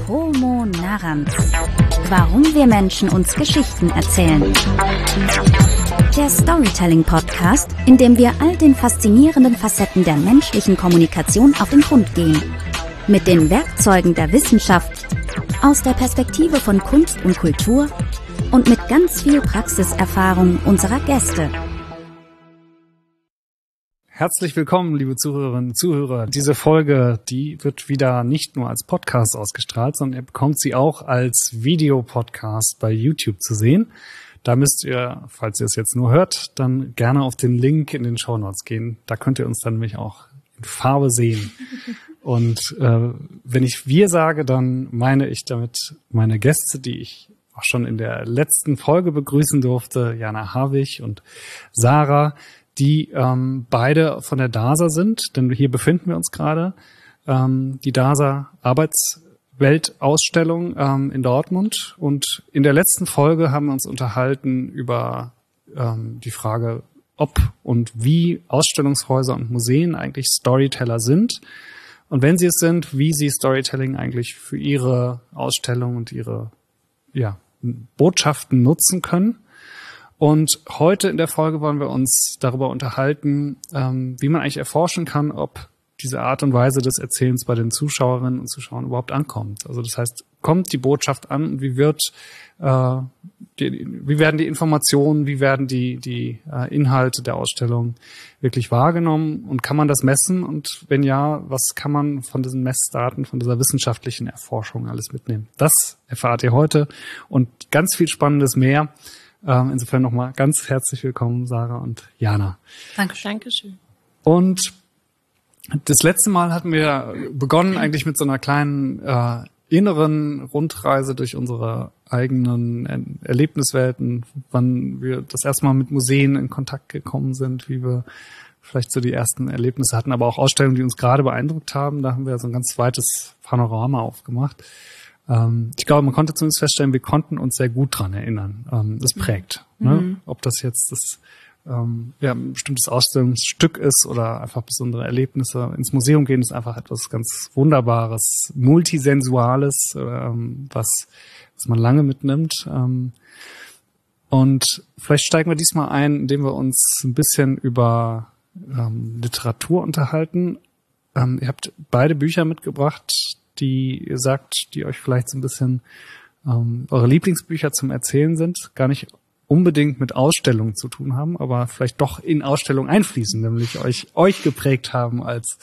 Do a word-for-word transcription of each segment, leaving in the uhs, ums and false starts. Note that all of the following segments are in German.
Homo Narrans. Warum wir Menschen uns Geschichten erzählen. Der Storytelling-Podcast, in dem wir all den faszinierenden Facetten der menschlichen Kommunikation auf den Grund gehen. Mit den Werkzeugen der Wissenschaft, aus der Perspektive von Kunst und Kultur und mit ganz viel Praxiserfahrung unserer Gäste. Herzlich willkommen, liebe Zuhörerinnen und Zuhörer. Diese Folge, die wird wieder nicht nur als Podcast ausgestrahlt, sondern ihr bekommt sie auch als Videopodcast bei YouTube zu sehen. Da müsst ihr, falls ihr es jetzt nur hört, dann gerne auf den Link in den Shownotes gehen. Da könnt ihr uns dann nämlich auch in Farbe sehen. Und äh, wenn ich wir sage, dann meine ich damit meine Gäste, die ich auch schon in der letzten Folge begrüßen durfte, Jana Harwig und Sarah, die ähm, beide von der D A S A sind, denn hier befinden wir uns gerade. Ähm, die D A S A Arbeitsweltausstellung ähm, in Dortmund. Und in der letzten Folge haben wir uns unterhalten über ähm, die Frage, ob und wie Ausstellungshäuser und Museen eigentlich Storyteller sind. Und wenn sie es sind, wie sie Storytelling eigentlich für ihre Ausstellung und ihre ja, Botschaften nutzen können. Und heute in der Folge wollen wir uns darüber unterhalten, ähm, wie man eigentlich erforschen kann, ob diese Art und Weise des Erzählens bei den Zuschauerinnen und Zuschauern überhaupt ankommt. Also das heißt, kommt die Botschaft an und wie wird, äh, die, wie werden die Informationen, wie werden die die äh, Inhalte der Ausstellung wirklich wahrgenommen und kann man das messen? Und wenn ja, was kann man von diesen Messdaten, von dieser wissenschaftlichen Erforschung alles mitnehmen? Das erfahrt ihr heute und ganz viel Spannendes mehr. Insofern nochmal ganz herzlich willkommen, Sarah und Jana. Danke, Dankeschön. Und das letzte Mal hatten wir begonnen eigentlich mit so einer kleinen äh, inneren Rundreise durch unsere eigenen Erlebniswelten, wann wir das erste Mal mit Museen in Kontakt gekommen sind, wie wir vielleicht so die ersten Erlebnisse hatten, aber auch Ausstellungen, die uns gerade beeindruckt haben. Da haben wir so ein ganz weites Panorama aufgemacht. Ich glaube, man konnte zumindest feststellen, wir konnten uns sehr gut dran erinnern. Das prägt. Mhm. Ne? Ob das jetzt das, ähm, ja, ein bestimmtes Ausstellungsstück ist oder einfach besondere Erlebnisse. Ins Museum gehen ist einfach etwas ganz Wunderbares, Multisensuales, ähm, was, was man lange mitnimmt. Ähm, und vielleicht steigen wir diesmal ein, indem wir uns ein bisschen über ähm, Literatur unterhalten. Ähm, ihr habt beide Bücher mitgebracht, die ihr sagt, die euch vielleicht so ein bisschen ähm, eure Lieblingsbücher zum Erzählen sind, gar nicht unbedingt mit Ausstellungen zu tun haben, aber vielleicht doch in Ausstellungen einfließen, nämlich euch euch geprägt haben als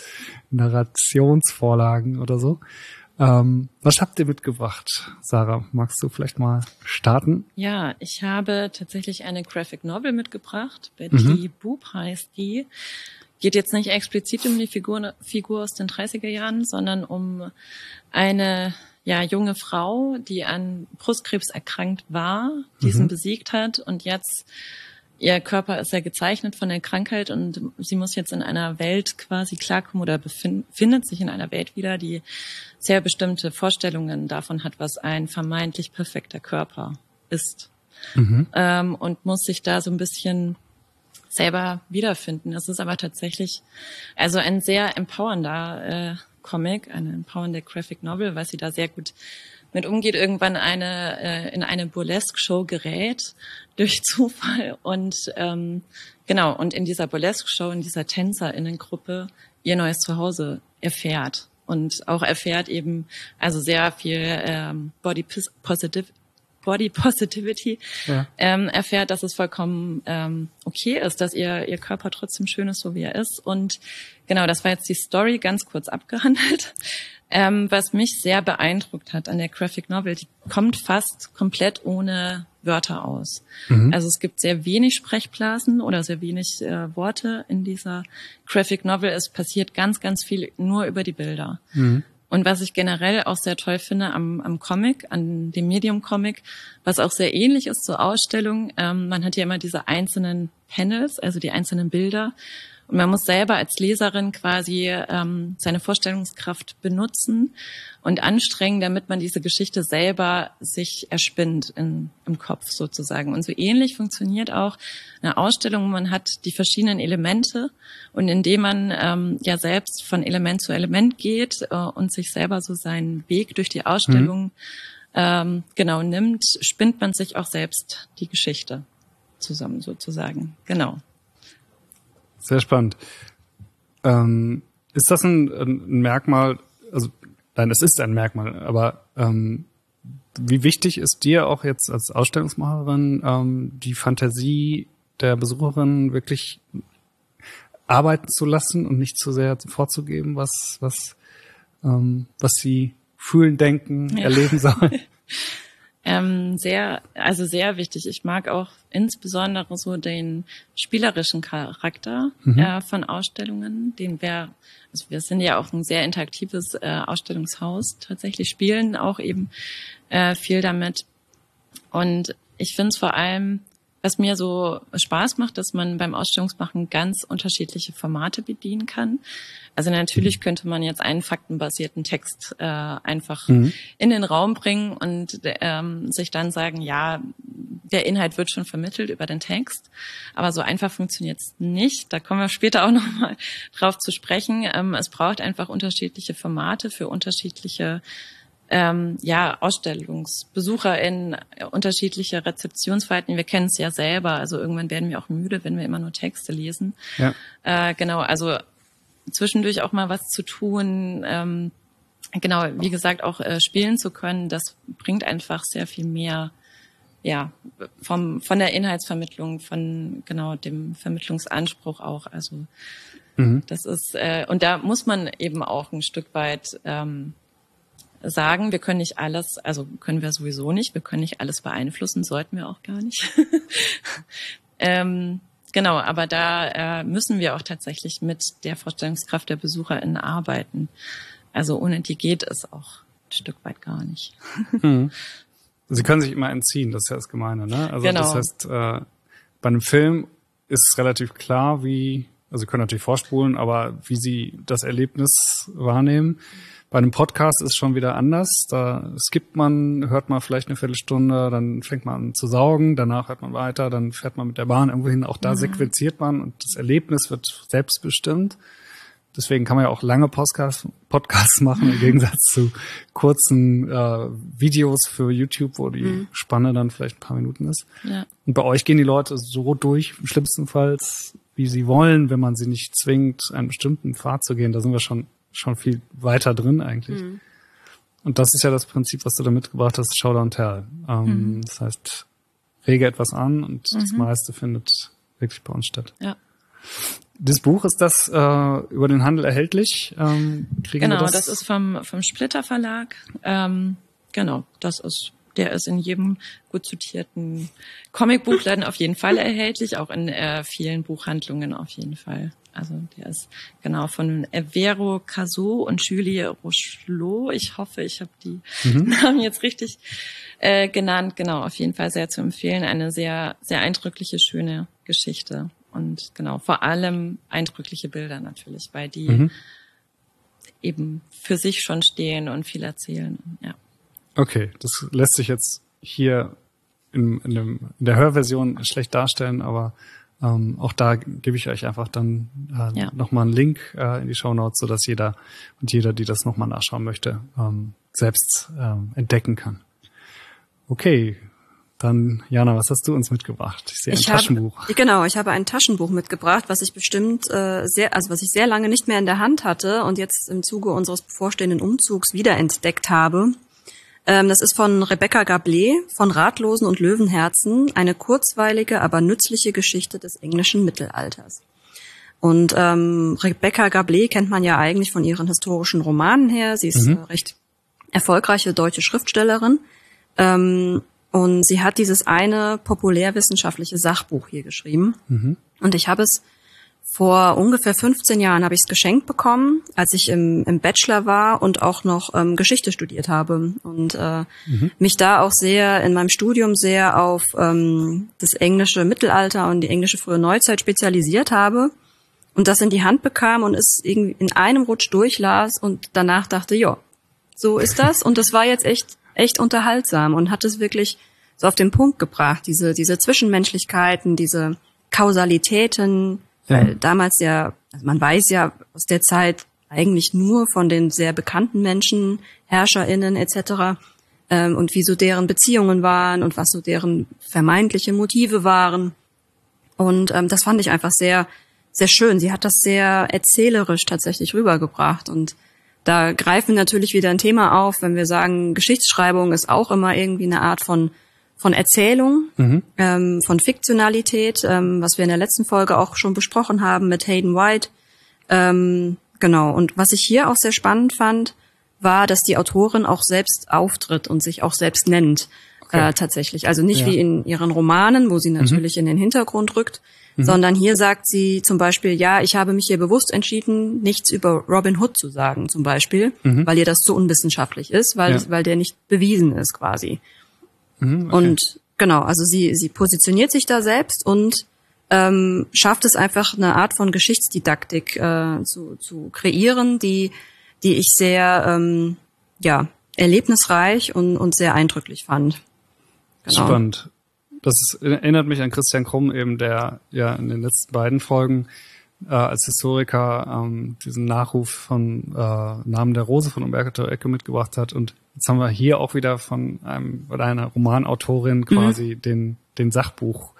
Narrationsvorlagen oder so. Ähm, was habt ihr mitgebracht? Sarah, magst du vielleicht mal starten? Ja, ich habe tatsächlich eine Graphic Novel mitgebracht. Betty mhm. Boop heißt die. Geht jetzt nicht explizit um die Figur, Figur aus den dreißiger Jahren, sondern um eine ja junge Frau, die an Brustkrebs erkrankt war, diesen mhm. besiegt hat und jetzt ihr Körper ist ja gezeichnet von der Krankheit und sie muss jetzt in einer Welt quasi klarkommen oder befindet sich in einer Welt wieder, die sehr bestimmte Vorstellungen davon hat, was ein vermeintlich perfekter Körper ist. Mhm. Ähm, und muss sich da so ein bisschen selber wiederfinden. Es ist aber tatsächlich also ein sehr empowernder äh, Comic, eine empowernde Graphic Novel, weil sie da sehr gut mit umgeht. Irgendwann eine äh, in eine Burlesque-Show gerät durch Zufall und ähm, genau und in dieser Burlesque-Show, in dieser TänzerInnengruppe ihr neues Zuhause erfährt und auch erfährt eben also sehr viel ähm, Body Positive Body Positivity ja. ähm, erfährt, dass es vollkommen ähm, okay ist, dass ihr ihr Körper trotzdem schön ist, so wie er ist. Und genau, das war jetzt die Story ganz kurz abgehandelt. Ähm, was mich sehr beeindruckt hat an der Graphic Novel, die kommt fast komplett ohne Wörter aus. Mhm. Also es gibt sehr wenig Sprechblasen oder sehr wenig äh, Worte in dieser Graphic Novel. Es passiert ganz, ganz viel nur über die Bilder. Mhm. Und was ich generell auch sehr toll finde am, am Comic, an dem Medium-Comic, was auch sehr ähnlich ist zur Ausstellung, ähm, man hat ja immer diese einzelnen Panels, also die einzelnen Bilder. Und man muss selber als Leserin quasi ähm, seine Vorstellungskraft benutzen und anstrengen, damit man diese Geschichte selber sich erspinnt in, im Kopf sozusagen. Und so ähnlich funktioniert auch eine Ausstellung. Man hat die verschiedenen Elemente und indem man ähm, ja selbst von Element zu Element geht äh, und sich selber so seinen Weg durch die Ausstellung mhm. ähm, genau nimmt, spinnt man sich auch selbst die Geschichte zusammen sozusagen. Genau. Sehr spannend. Ähm, ist das ein, ein Merkmal, also nein, es ist ein Merkmal, aber ähm, wie wichtig ist dir auch jetzt als Ausstellungsmacherin ähm, die Fantasie der Besucherin wirklich arbeiten zu lassen und nicht zu sehr vorzugeben, was was ähm, was sie fühlen, denken, ja. erleben sollen? Ähm, sehr, also sehr wichtig. Ich mag auch insbesondere so den spielerischen Charakter mhm. äh, von Ausstellungen, den wir, also wir sind ja auch ein sehr interaktives äh, Ausstellungshaus, tatsächlich spielen auch eben äh, viel damit. Und ich finde es vor allem, was mir so Spaß macht, dass man beim Ausstellungsmachen ganz unterschiedliche Formate bedienen kann. Also natürlich könnte man jetzt einen faktenbasierten Text äh, einfach mhm. in den Raum bringen und ähm, sich dann sagen, ja, der Inhalt wird schon vermittelt über den Text. Aber so einfach funktioniert es nicht. Da kommen wir später auch nochmal drauf zu sprechen. Ähm, es braucht einfach unterschiedliche Formate für unterschiedliche Ähm, ja, AusstellungsbesucherInnen, unterschiedliche Rezeptionsverhalten. Wir kennen es ja selber. Also irgendwann werden wir auch müde, wenn wir immer nur Texte lesen. Ja. Äh, genau, also zwischendurch auch mal was zu tun. Ähm, genau, wie gesagt, auch äh, spielen zu können, das bringt einfach sehr viel mehr, ja, vom von der Inhaltsvermittlung, von genau dem Vermittlungsanspruch auch. Also mhm. das ist, äh, und da muss man eben auch ein Stück weit ähm, sagen, wir können nicht alles, also können wir sowieso nicht, wir können nicht alles beeinflussen, sollten wir auch gar nicht. ähm, genau, aber da äh, müssen wir auch tatsächlich mit der Vorstellungskraft der BesucherInnen arbeiten. Also ohne die geht es auch ein Stück weit gar nicht. hm. Sie können sich immer entziehen, das ist ja das Gemeine, ne? Also genau. Das heißt, äh, bei einem Film ist es relativ klar, wie, also Sie können natürlich vorspulen, aber wie Sie das Erlebnis wahrnehmen. Bei einem Podcast ist es schon wieder anders. Da skippt man, hört man vielleicht eine Viertelstunde, dann fängt man an zu saugen, danach hört man weiter, dann fährt man mit der Bahn irgendwo hin. Auch da mhm. sequenziert man und das Erlebnis wird selbstbestimmt. Deswegen kann man ja auch lange Podcasts, Podcasts machen, im Gegensatz zu kurzen äh, Videos für YouTube, wo die mhm. Spanne dann vielleicht ein paar Minuten ist. Ja. Und bei euch gehen die Leute so durch, schlimmstenfalls, wie sie wollen, wenn man sie nicht zwingt, einen bestimmten Pfad zu gehen. Da sind wir schon schon viel weiter drin eigentlich. Mhm. Und das ist ja das Prinzip, was du da mitgebracht hast, Show Don't Tell. Ähm, mhm. Das heißt, rege etwas an und mhm. das meiste findet wirklich bei uns statt. Ja. Das Buch, ist das äh, über den Handel erhältlich? Ähm, kriegen genau, wir das? das ist vom, vom Splitter Verlag. Ähm, genau, das ist, der ist in jedem gut sortierten Comicbuchladen auf jeden Fall erhältlich, auch in äh, vielen Buchhandlungen auf jeden Fall. Also der ist genau von Vero Caso und Julie Rochelot. Ich hoffe, ich habe die mhm. Namen jetzt richtig äh, genannt. Genau, auf jeden Fall sehr zu empfehlen. Eine sehr, sehr eindrückliche, schöne Geschichte. Und genau, vor allem eindrückliche Bilder natürlich, weil die mhm. eben für sich schon stehen und viel erzählen. Ja. Okay, das lässt sich jetzt hier in, in, dem, in der Hörversion schlecht darstellen, aber Ähm, auch da gebe ich euch einfach dann äh, ja. nochmal einen Link äh, in die Shownotes, sodass jeder und jeder, die das nochmal nachschauen möchte, ähm, selbst ähm, entdecken kann. Okay, dann Jana, was hast du uns mitgebracht? Ich sehe ein ich Taschenbuch. Habe, genau, ich habe ein Taschenbuch mitgebracht, was ich bestimmt äh, sehr, also was ich sehr lange nicht mehr in der Hand hatte und jetzt im Zuge unseres bevorstehenden Umzugs wiederentdeckt habe. Das ist von Rebecca Gablé, von Ratlosen und Löwenherzen, eine kurzweilige, aber nützliche Geschichte des englischen Mittelalters. Und ähm, Rebecca Gablé kennt man ja eigentlich von ihren historischen Romanen her. Sie ist mhm. eine recht erfolgreiche deutsche Schriftstellerin. Ähm, und sie hat dieses eine populärwissenschaftliche Sachbuch hier geschrieben. Mhm. Und ich habe es vor ungefähr fünfzehn Jahren habe ich es geschenkt bekommen, als ich im, im Bachelor war und auch noch ähm, Geschichte studiert habe und äh, mhm. mich da auch sehr in meinem Studium sehr auf ähm, das englische Mittelalter und die englische frühe Neuzeit spezialisiert habe. und das in die Hand bekam und es irgendwie in einem Rutsch durchlas und danach dachte, ja, so ist das. Und das war jetzt echt, echt unterhaltsam und hat es wirklich so auf den Punkt gebracht, diese, diese Zwischenmenschlichkeiten, diese Kausalitäten, ja. Weil damals ja, also man weiß ja aus der Zeit eigentlich nur von den sehr bekannten Menschen, HerrscherInnen et cetera, ähm, und wie so deren Beziehungen waren und was so deren vermeintliche Motive waren. Und ähm, das fand ich einfach sehr, sehr schön. Sie hat das sehr erzählerisch tatsächlich rübergebracht. Und da greifen natürlich wieder ein Thema auf, wenn wir sagen, Geschichtsschreibung ist auch immer irgendwie eine Art von von Erzählung, mhm. ähm, von Fiktionalität, ähm, was wir in der letzten Folge auch schon besprochen haben mit Hayden White. Ähm, genau. Und was ich hier auch sehr spannend fand, war, dass die Autorin auch selbst auftritt und sich auch selbst nennt. Okay. Äh, tatsächlich. Also nicht ja. wie in ihren Romanen, wo sie natürlich mhm. in den Hintergrund rückt, mhm. sondern hier sagt sie zum Beispiel, ja, ich habe mich hier bewusst entschieden, nichts über Robin Hood zu sagen, zum Beispiel, mhm. weil ihr das zu unwissenschaftlich ist, weil, ja. weil der nicht bewiesen ist quasi. Mhm, okay. Und genau, also sie, sie positioniert sich da selbst und ähm, schafft es einfach, eine Art von Geschichtsdidaktik äh, zu, zu kreieren, die, die ich sehr, ähm, ja, erlebnisreich und, und sehr eindrücklich fand. Genau. Spannend. Das ist, erinnert mich an Christian Krumm eben, der ja in den letzten beiden Folgen äh, als Historiker ähm, diesen Nachruf von äh, Namen der Rose von Umberto Eco mitgebracht hat. Und jetzt haben wir hier auch wieder von einem oder einer Romanautorin quasi mhm. den den Sachbuch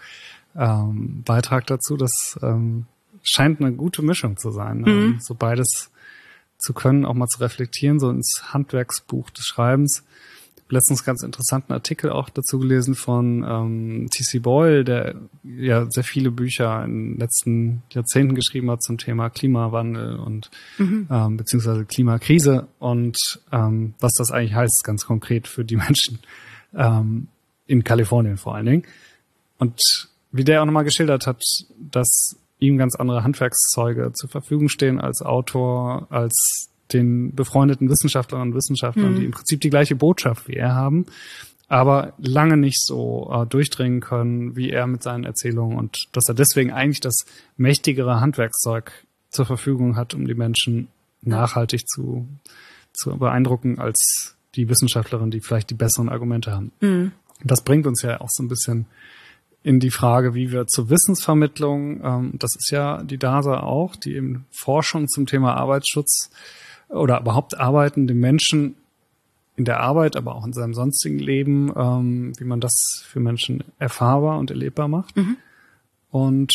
ähm, Beitrag dazu. Das ähm, scheint eine gute Mischung zu sein, mhm. ähm, so beides zu können, auch mal zu reflektieren, so ins Handwerksbuch des Schreibens. Letztens ganz interessanten Artikel auch dazu gelesen von ähm, T C Boyle, der ja sehr viele Bücher in den letzten Jahrzehnten geschrieben hat zum Thema Klimawandel und mhm. ähm, beziehungsweise Klimakrise und ähm, was das eigentlich heißt, ganz konkret für die Menschen ähm, in Kalifornien vor allen Dingen. Und wie der auch nochmal geschildert hat, dass ihm ganz andere Handwerkszeuge zur Verfügung stehen als Autor, als den befreundeten Wissenschaftlerinnen und Wissenschaftlern, mhm. die im Prinzip die gleiche Botschaft wie er haben, aber lange nicht so äh, durchdringen können wie er mit seinen Erzählungen und dass er deswegen eigentlich das mächtigere Handwerkszeug zur Verfügung hat, um die Menschen nachhaltig zu, zu beeindrucken als die Wissenschaftlerin, die vielleicht die besseren Argumente haben. Mhm. Das bringt uns ja auch so ein bisschen in die Frage, wie wir zur Wissensvermittlung, ähm, das ist ja die D A S A auch, die eben Forschung zum Thema Arbeitsschutz oder überhaupt Arbeiten den Menschen in der Arbeit, aber auch in seinem sonstigen Leben, ähm, wie man das für Menschen erfahrbar und erlebbar macht. Mhm. Und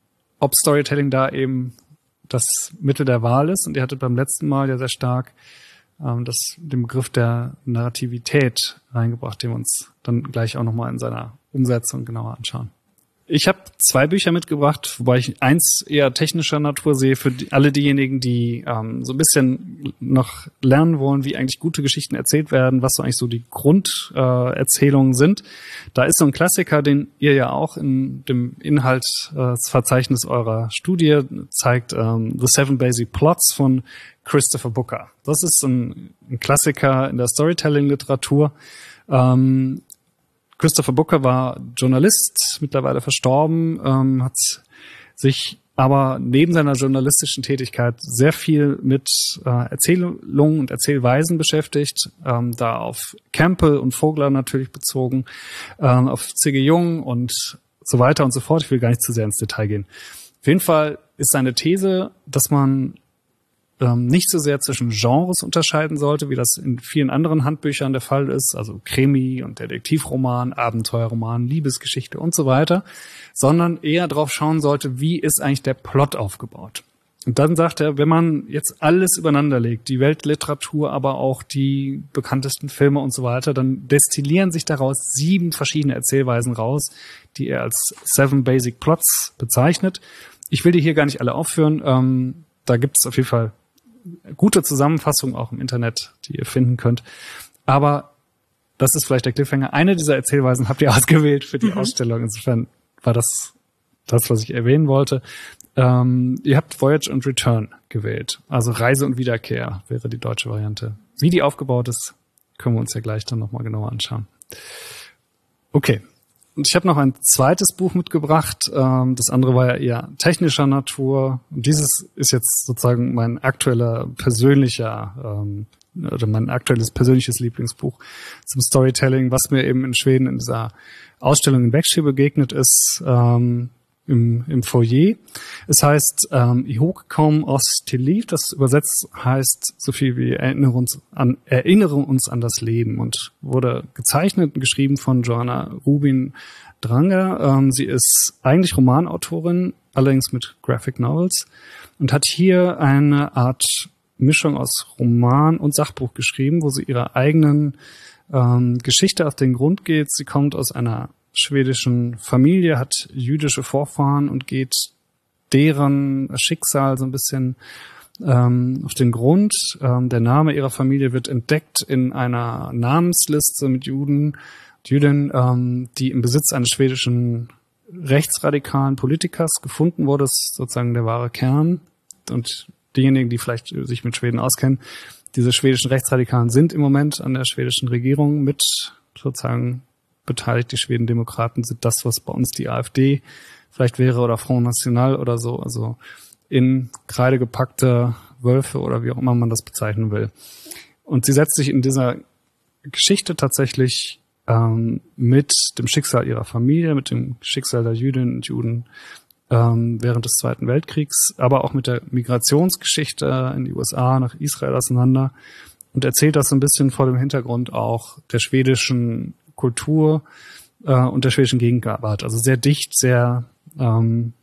ob Storytelling da eben das Mittel der Wahl ist. Und ihr hattet beim letzten Mal ja sehr stark ähm, das, den Begriff der Narrativität reingebracht, den wir uns dann gleich auch nochmal in seiner Umsetzung genauer anschauen. Ich habe zwei Bücher mitgebracht, wobei ich eins eher technischer Natur sehe für die, alle diejenigen, die ähm, so ein bisschen noch lernen wollen, wie eigentlich gute Geschichten erzählt werden, was so eigentlich so die Grunderzählungen äh, sind. Da ist so ein Klassiker, den ihr ja auch in dem Inhaltsverzeichnis äh, eurer Studie zeigt, ähm, The Seven Basic Plots von Christopher Booker. Das ist ein, ein Klassiker in der Storytelling-Literatur. Ähm, Christopher Booker war Journalist, mittlerweile verstorben, ähm, hat sich aber neben seiner journalistischen Tätigkeit sehr viel mit äh, Erzählungen und Erzählweisen beschäftigt, ähm, da auf Campbell und Vogler natürlich bezogen, ähm, auf C G Jung und so weiter und so fort. Ich will gar nicht zu sehr ins Detail gehen. Auf jeden Fall ist seine These, dass man nicht so sehr zwischen Genres unterscheiden sollte, wie das in vielen anderen Handbüchern der Fall ist, also Krimi und Detektivroman, Abenteuerroman, Liebesgeschichte und so weiter, sondern eher drauf schauen sollte, wie ist eigentlich der Plot aufgebaut. Und dann sagt er, wenn man jetzt alles übereinander legt, die Weltliteratur, aber auch die bekanntesten Filme und so weiter, dann destillieren sich daraus sieben verschiedene Erzählweisen raus, die er als Seven Basic Plots bezeichnet. Ich will die hier gar nicht alle aufführen, ähm, da gibt es auf jeden Fall gute Zusammenfassung auch im Internet, die ihr finden könnt. Aber das ist vielleicht der Cliffhanger. Eine dieser Erzählweisen habt ihr ausgewählt für die mhm. Ausstellung. Insofern war das das, was ich erwähnen wollte. Ähm, ihr habt Voyage und Return gewählt. Also Reise und Wiederkehr wäre die deutsche Variante. Wie die aufgebaut ist, können wir uns ja gleich dann nochmal genauer anschauen. Okay. und ich habe noch ein zweites Buch mitgebracht. Ähm, das andere war ja eher technischer Natur. Und dieses ist jetzt sozusagen mein aktueller persönlicher ähm, oder mein aktuelles persönliches Lieblingsbuch zum Storytelling, was mir eben in Schweden in dieser Ausstellung in Växjö begegnet ist, ähm, im, im Foyer. Es heißt ähm, Ihågkom oss till liv, das übersetzt heißt so viel wie Erinnere uns an, erinnere uns an das Leben, und wurde gezeichnet und geschrieben von Joanna Rubin Dranger. Ähm, sie ist eigentlich Romanautorin, allerdings mit Graphic Novels, und hat hier eine Art Mischung aus Roman und Sachbuch geschrieben, wo sie ihrer eigenen ähm, Geschichte auf den Grund geht. Sie kommt aus einer schwedischen Familie, hat jüdische Vorfahren und geht deren Schicksal so ein bisschen ähm, auf den Grund. Ähm, der Name ihrer Familie wird entdeckt in einer Namensliste mit Juden, Jüdinnen, ähm, die im Besitz eines schwedischen rechtsradikalen Politikers gefunden wurde. Das ist sozusagen der wahre Kern. Und diejenigen, die vielleicht sich mit Schweden auskennen, diese schwedischen Rechtsradikalen sind im Moment an der schwedischen Regierung mit sozusagen beteiligt. Die Schwedendemokraten sind das, was bei uns die AfD vielleicht wäre oder Front National oder so, also in Kreide gepackte Wölfe oder wie auch immer man das bezeichnen will. Und sie setzt sich in dieser Geschichte tatsächlich ähm, mit dem Schicksal ihrer Familie, mit dem Schicksal der Jüdinnen und Juden ähm, während des Zweiten Weltkriegs, aber auch mit der Migrationsgeschichte in die U S A, nach Israel auseinander, und erzählt das so ein bisschen vor dem Hintergrund auch der schwedischen Kultur äh, und der schwedischen Gegenwart. Also sehr dicht, sehr ähm,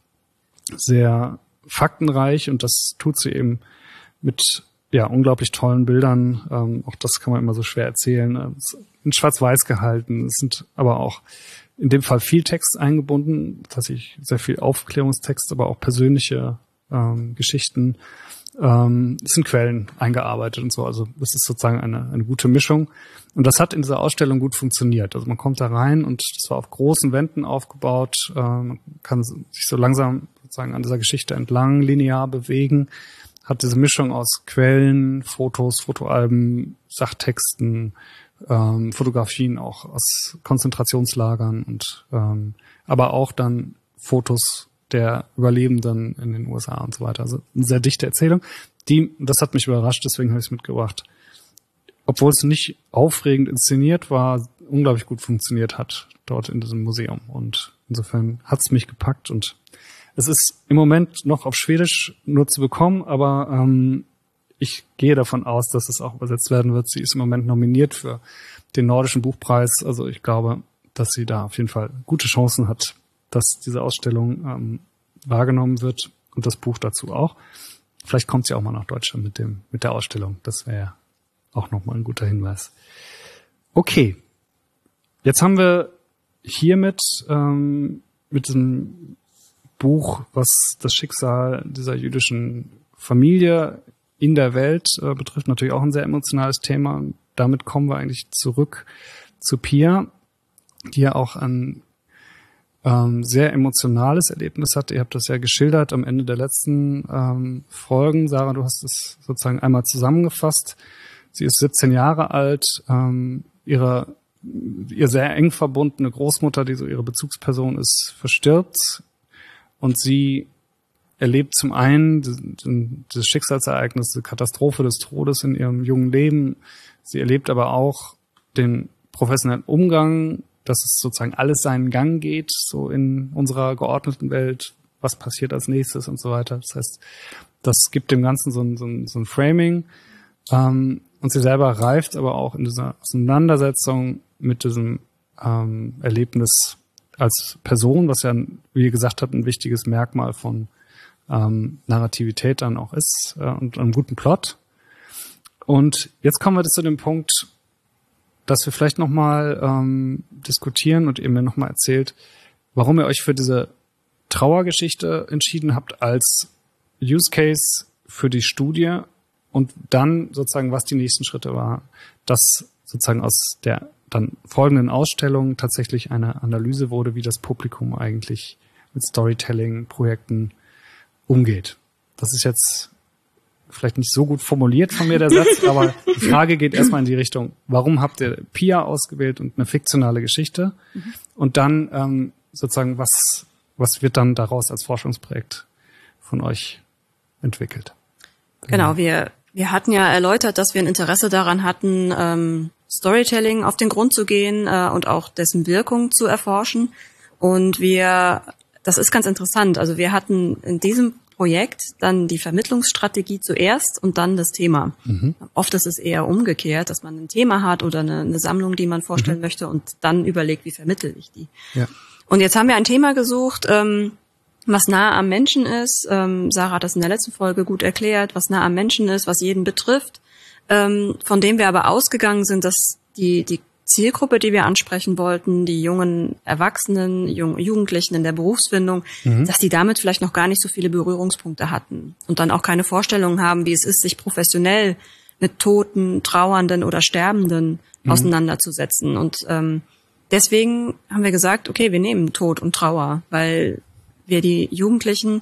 sehr faktenreich, und das tut sie eben mit ja unglaublich tollen Bildern. Ähm, auch das kann man immer so schwer erzählen. Es ist in Schwarz-Weiß gehalten. Es sind aber auch in dem Fall viel Text eingebunden, tatsächlich sehr viel Aufklärungstext, aber auch persönliche ähm, Geschichten. Ähm, es sind Quellen eingearbeitet und so. Also das ist sozusagen eine, eine gute Mischung. Und das hat in dieser Ausstellung gut funktioniert. Also man kommt da rein und das war auf großen Wänden aufgebaut. Äh, man kann sich so langsam sozusagen an dieser Geschichte entlang linear bewegen. Hat diese Mischung aus Quellen, Fotos, Fotoalben, Sachtexten, ähm, Fotografien auch aus Konzentrationslagern und ähm, aber auch dann Fotos der Überlebenden in den U S A und so weiter. Also eine sehr dichte Erzählung. Die, das hat mich überrascht, deswegen habe ich es mitgebracht. Obwohl es nicht aufregend inszeniert war, unglaublich gut funktioniert hat dort in diesem Museum. Und insofern hat es mich gepackt. Und es ist im Moment noch auf Schwedisch nur zu bekommen, aber ähm, ich gehe davon aus, dass es auch übersetzt werden wird. Sie ist im Moment nominiert für den Nordischen Buchpreis. Also ich glaube, dass sie da auf jeden Fall gute Chancen hat, dass diese Ausstellung ähm, wahrgenommen wird und das Buch dazu auch. Vielleicht kommt sie auch mal nach Deutschland mit dem mit der Ausstellung. Das wäre ja auch nochmal ein guter Hinweis. Okay, jetzt haben wir hiermit ähm, mit diesem Buch, was das Schicksal dieser jüdischen Familie in der Welt äh, betrifft, natürlich auch ein sehr emotionales Thema. Und damit kommen wir eigentlich zurück zu Pia, die ja auch ein ähm, sehr emotionales Erlebnis hatte. Ihr habt das ja geschildert am Ende der letzten ähm, Folgen. Sarah, du hast es sozusagen einmal zusammengefasst. Sie ist siebzehn Jahre alt. Ähm, ihre ihr sehr eng verbundene Großmutter, die so ihre Bezugsperson ist, verstirbt. Und sie erlebt zum einen das Schicksalsereignis, die Katastrophe des Todes in ihrem jungen Leben. Sie erlebt aber auch den professionellen Umgang, dass es sozusagen alles seinen Gang geht, so in unserer geordneten Welt, was passiert als nächstes und so weiter. Das heißt, das gibt dem Ganzen so ein, so ein, so ein Framing. Ähm, und sie selber reift aber auch in dieser Auseinandersetzung mit diesem ähm, Erlebnis als Person, was ja, wie ihr gesagt habt, ein wichtiges Merkmal von ähm, Narrativität dann auch ist äh, und einem guten Plot. Und jetzt kommen wir zu dem Punkt, dass wir vielleicht nochmal ähm, diskutieren und ihr mir nochmal erzählt, warum ihr euch für diese Trauergeschichte entschieden habt als Use Case für die Studie und dann sozusagen, was die nächsten Schritte waren, dass sozusagen aus der dann folgenden Ausstellung tatsächlich eine Analyse wurde, wie das Publikum eigentlich mit Storytelling-Projekten umgeht. Das ist jetzt vielleicht nicht so gut formuliert von mir, der Satz, aber die Frage geht erstmal in die Richtung, warum habt ihr Pia ausgewählt und eine fiktionale Geschichte? Mhm. Und dann ähm, sozusagen, was, was wird dann daraus als Forschungsprojekt von euch entwickelt? Genau, wir, wir hatten ja erläutert, dass wir ein Interesse daran hatten, ähm, Storytelling auf den Grund zu gehen äh, und auch dessen Wirkung zu erforschen. Und wir, das ist ganz interessant, also wir hatten in diesem Projekt dann die Vermittlungsstrategie zuerst und dann das Thema. Mhm. Oft ist es eher umgekehrt, dass man ein Thema hat oder eine, eine Sammlung, die man vorstellen mhm. möchte und dann überlegt, wie vermittle ich die. Ja. Und jetzt haben wir ein Thema gesucht, ähm, was nah am Menschen ist. Ähm, Sarah hat das in der letzten Folge gut erklärt, was nah am Menschen ist, was jeden betrifft, ähm, von dem wir aber ausgegangen sind, dass die, die Zielgruppe, die wir ansprechen wollten, die jungen Erwachsenen, jungen Jugendlichen in der Berufsfindung, mhm. dass die damit vielleicht noch gar nicht so viele Berührungspunkte hatten und dann auch keine Vorstellung haben, wie es ist, sich professionell mit Toten, Trauernden oder Sterbenden mhm. auseinanderzusetzen. Und ähm, deswegen haben wir gesagt, okay, wir nehmen Tod und Trauer, weil wir die Jugendlichen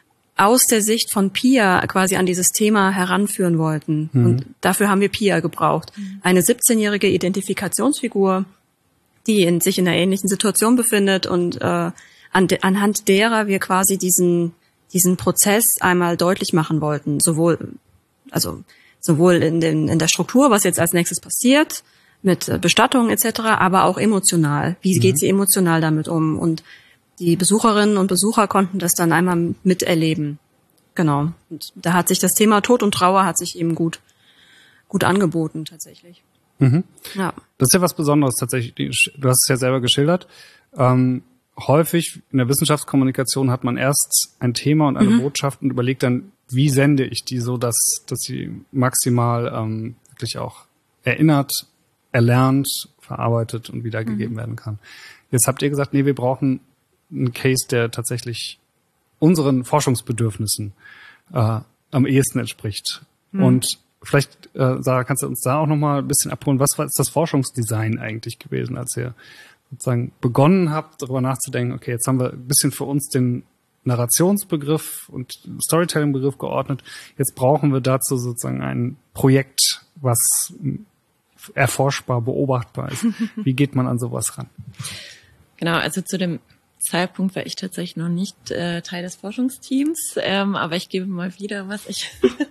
aus der Sicht von Pia quasi an dieses Thema heranführen wollten. Mhm. Und dafür haben wir Pia gebraucht. Mhm. Eine siebzehnjährige Identifikationsfigur, die in, sich in einer ähnlichen Situation befindet und äh, an de, anhand derer wir quasi diesen diesen Prozess einmal deutlich machen wollten. Sowohl also sowohl in, den, in der Struktur, was jetzt als nächstes passiert, mit Bestattung et cetera, aber auch emotional. Wie mhm. geht sie emotional damit um? Und die Besucherinnen und Besucher konnten das dann einmal miterleben. Genau. Und da hat sich das Thema Tod und Trauer hat sich eben gut, gut angeboten, tatsächlich. Mhm. Ja. Das ist ja was Besonderes tatsächlich. Du hast es ja selber geschildert. Ähm, häufig in der Wissenschaftskommunikation hat man erst ein Thema und eine mhm. Botschaft und überlegt dann, wie sende ich die so, dass, dass sie maximal ähm, wirklich auch erinnert, erlernt, verarbeitet und wiedergegeben mhm. werden kann. Jetzt habt ihr gesagt, nee, wir brauchen ein Case, der tatsächlich unseren Forschungsbedürfnissen äh, am ehesten entspricht. Mhm. Und vielleicht, äh, Sarah, kannst du uns da auch nochmal ein bisschen abholen, was war das Forschungsdesign eigentlich gewesen, als ihr sozusagen begonnen habt, darüber nachzudenken, okay, jetzt haben wir ein bisschen für uns den Narrationsbegriff und Storytelling-Begriff geordnet, jetzt brauchen wir dazu sozusagen ein Projekt, was erforschbar, beobachtbar ist. Wie geht man an sowas ran? Genau, also zu dem Zeitpunkt war ich tatsächlich noch nicht äh, Teil des Forschungsteams, ähm, aber ich gebe mal wieder, was ich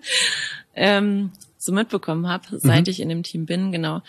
ähm, so mitbekommen habe, seit mhm. ich in dem Team bin. Genau.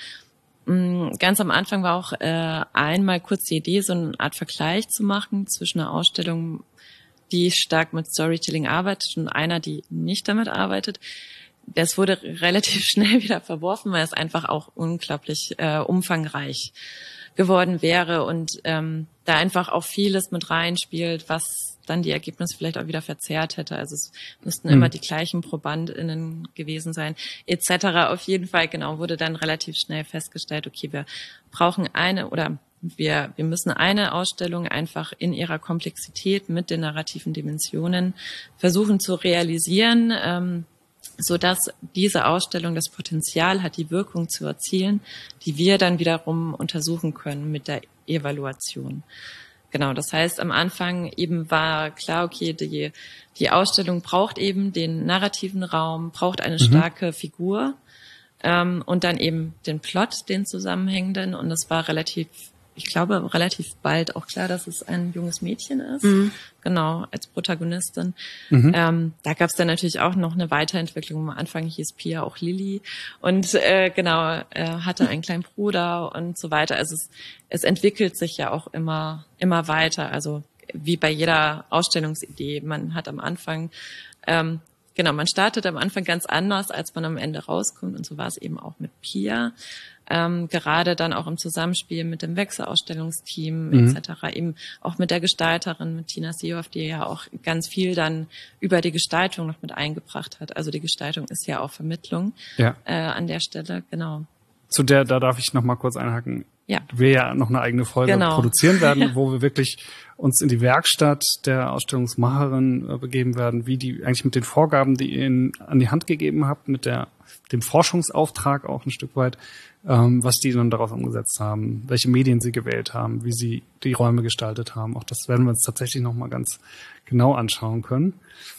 Ganz am Anfang war auch äh, einmal kurz die Idee, so eine Art Vergleich zu machen zwischen einer Ausstellung, die stark mit Storytelling arbeitet und einer, die nicht damit arbeitet. Das wurde relativ schnell wieder verworfen, weil es einfach auch unglaublich äh, umfangreich geworden wäre und ähm, da einfach auch vieles mit reinspielt, was dann die Ergebnisse vielleicht auch wieder verzerrt hätte. Also es müssten mhm. immer die gleichen ProbandInnen gewesen sein, et cetera. Auf jeden Fall, genau, wurde dann relativ schnell festgestellt, okay, wir brauchen eine oder wir wir müssen eine Ausstellung einfach in ihrer Komplexität mit den narrativen Dimensionen versuchen zu realisieren, ähm, so dass diese Ausstellung das Potenzial hat, die Wirkung zu erzielen, die wir dann wiederum untersuchen können mit der Evaluation. Genau, das heißt, am Anfang eben war klar, okay, die, die Ausstellung braucht eben den narrativen Raum, braucht eine starke mhm. Figur ähm, und dann eben den Plot, den zusammenhängenden. Und das war relativ, ich glaube, relativ bald auch klar, dass es ein junges Mädchen ist. Mhm. Genau, als Protagonistin. Mhm. Ähm, da gab es dann natürlich auch noch eine Weiterentwicklung. Am Anfang hieß Pia auch Lilly und äh, genau, äh, hatte einen kleinen Bruder und so weiter. Also es, es entwickelt sich ja auch immer immer weiter. Also wie bei jeder Ausstellungsidee. Man hat am Anfang, ähm, genau, man startet am Anfang ganz anders, als man am Ende rauskommt. Und so war es eben auch mit Pia. Ähm, gerade dann auch im Zusammenspiel mit dem Wechselausstellungsteam mhm. et cetera, eben auch mit der Gestalterin, mit Tina Seehoff, die ja auch ganz viel dann über die Gestaltung noch mit eingebracht hat. Also die Gestaltung ist ja auch Vermittlung ja. Äh, an der Stelle, genau. Zu der, da darf ich noch mal kurz einhaken. Ja. Wir ja noch eine eigene Folge genau. produzieren werden, ja. wo wir wirklich uns in die Werkstatt der Ausstellungsmacherin äh, begeben werden, wie die eigentlich mit den Vorgaben, die ihr ihnen an die Hand gegeben habt, mit der dem Forschungsauftrag auch ein Stück weit, ähm, was die dann daraus umgesetzt haben, welche Medien sie gewählt haben, wie sie die Räume gestaltet haben. Auch das werden wir uns tatsächlich noch mal ganz genau anschauen können.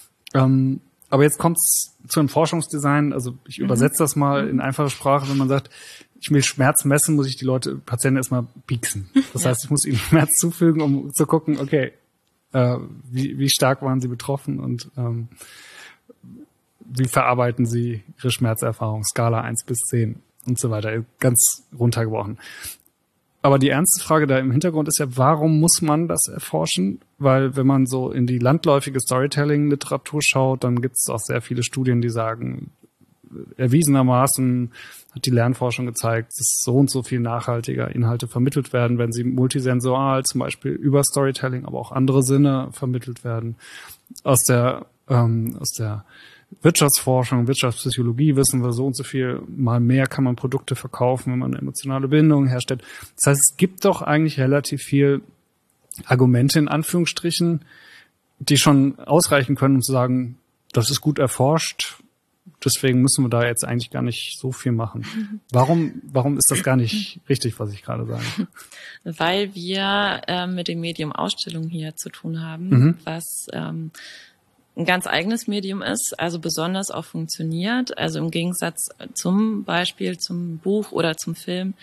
Ähm, aber jetzt kommt es zu einem Forschungsdesign. Also ich mhm. übersetze das mal in einfache Sprache, wenn man sagt, ich will Schmerz messen, muss ich die Leute, Patienten erstmal pieksen. Das ja. heißt, ich muss ihnen Schmerz zufügen, um zu gucken, okay, äh, wie, wie stark waren sie betroffen und ähm, wie verarbeiten sie ihre Schmerzerfahrung, Skala eins bis zehn und so weiter, ganz runtergebrochen. Aber die ernste Frage da im Hintergrund ist ja, warum muss man das erforschen? Weil wenn man so in die landläufige Storytelling-Literatur schaut, dann gibt es auch sehr viele Studien, die sagen, erwiesenermaßen hat die Lernforschung gezeigt, dass so und so viel nachhaltiger Inhalte vermittelt werden, wenn sie multisensoral, zum Beispiel über Storytelling, aber auch andere Sinne vermittelt werden. Aus der, ähm, aus der Wirtschaftsforschung, Wirtschaftspsychologie wissen wir, so und so viel mal mehr kann man Produkte verkaufen, wenn man eine emotionale Bindung herstellt. Das heißt, es gibt doch eigentlich relativ viel Argumente in Anführungsstrichen, die schon ausreichen können, um zu sagen, das ist gut erforscht, deswegen müssen wir da jetzt eigentlich gar nicht so viel machen. Warum, warum ist das gar nicht richtig, was ich gerade sage? Weil wir äh, mit dem Medium Ausstellung hier zu tun haben, Mhm. was ähm, ein ganz eigenes Medium ist, also besonders auch funktioniert, also im Gegensatz zum Beispiel zum Buch oder zum Film,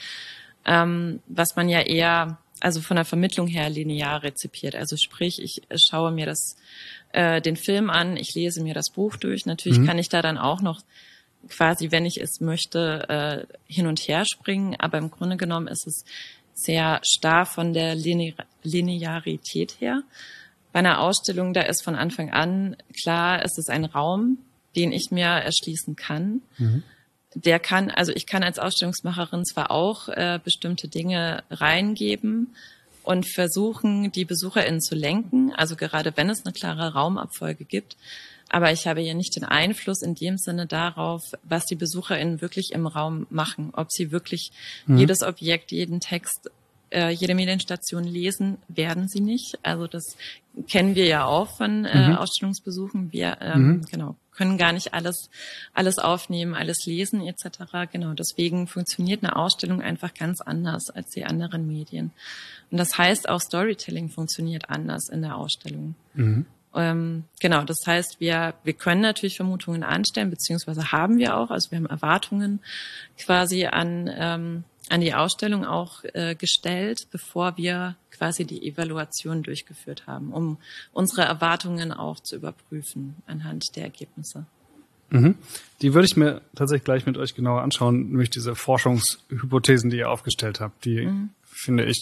ähm, was man ja eher, also von der Vermittlung her linear rezipiert. Also sprich, ich schaue mir das, äh, den Film an, ich lese mir das Buch durch. Natürlich Mhm. kann ich da dann auch noch quasi, wenn ich es möchte, äh, hin und her springen, aber im Grunde genommen ist es sehr starr von der Line- Linearität her. Bei einer Ausstellung, da ist von Anfang an klar, es ist ein Raum, den ich mir erschließen kann. Mhm. Der kann, also ich kann als Ausstellungsmacherin zwar auch äh, bestimmte Dinge reingeben und versuchen, die BesucherInnen zu lenken, also gerade wenn es eine klare Raumabfolge gibt, aber ich habe ja nicht den Einfluss in dem Sinne darauf, was die BesucherInnen wirklich im Raum machen, ob sie wirklich Mhm. jedes Objekt, jeden Text, äh, jede Medienstation lesen, werden sie nicht. Also das kennen wir ja auch von äh, Mhm. Ausstellungsbesuchen. Wir ähm, Mhm. genau können gar nicht alles alles aufnehmen, alles lesen et cetera. Genau, deswegen funktioniert eine Ausstellung einfach ganz anders als die anderen Medien. Und das heißt, auch Storytelling funktioniert anders in der Ausstellung. Mhm. Ähm, genau, das heißt, wir wir können natürlich Vermutungen anstellen, beziehungsweise haben wir auch. Also wir haben Erwartungen quasi an ähm, an die Ausstellung auch äh, gestellt, bevor wir quasi die Evaluation durchgeführt haben, um unsere Erwartungen auch zu überprüfen anhand der Ergebnisse. Mhm. Die würde ich mir tatsächlich gleich mit euch genauer anschauen, nämlich diese Forschungshypothesen, die ihr aufgestellt habt. Die Mhm. finde ich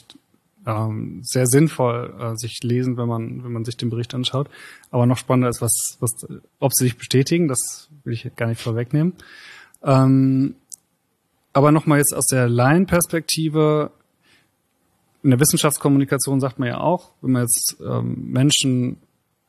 ähm, sehr sinnvoll, äh, sich lesen, wenn man wenn man sich den Bericht anschaut. Aber noch spannender ist, was, was ob sie sich bestätigen, das will ich gar nicht vorwegnehmen. Ähm, aber nochmal jetzt aus der Laienperspektive, in der Wissenschaftskommunikation sagt man ja auch, wenn man jetzt ähm, Menschen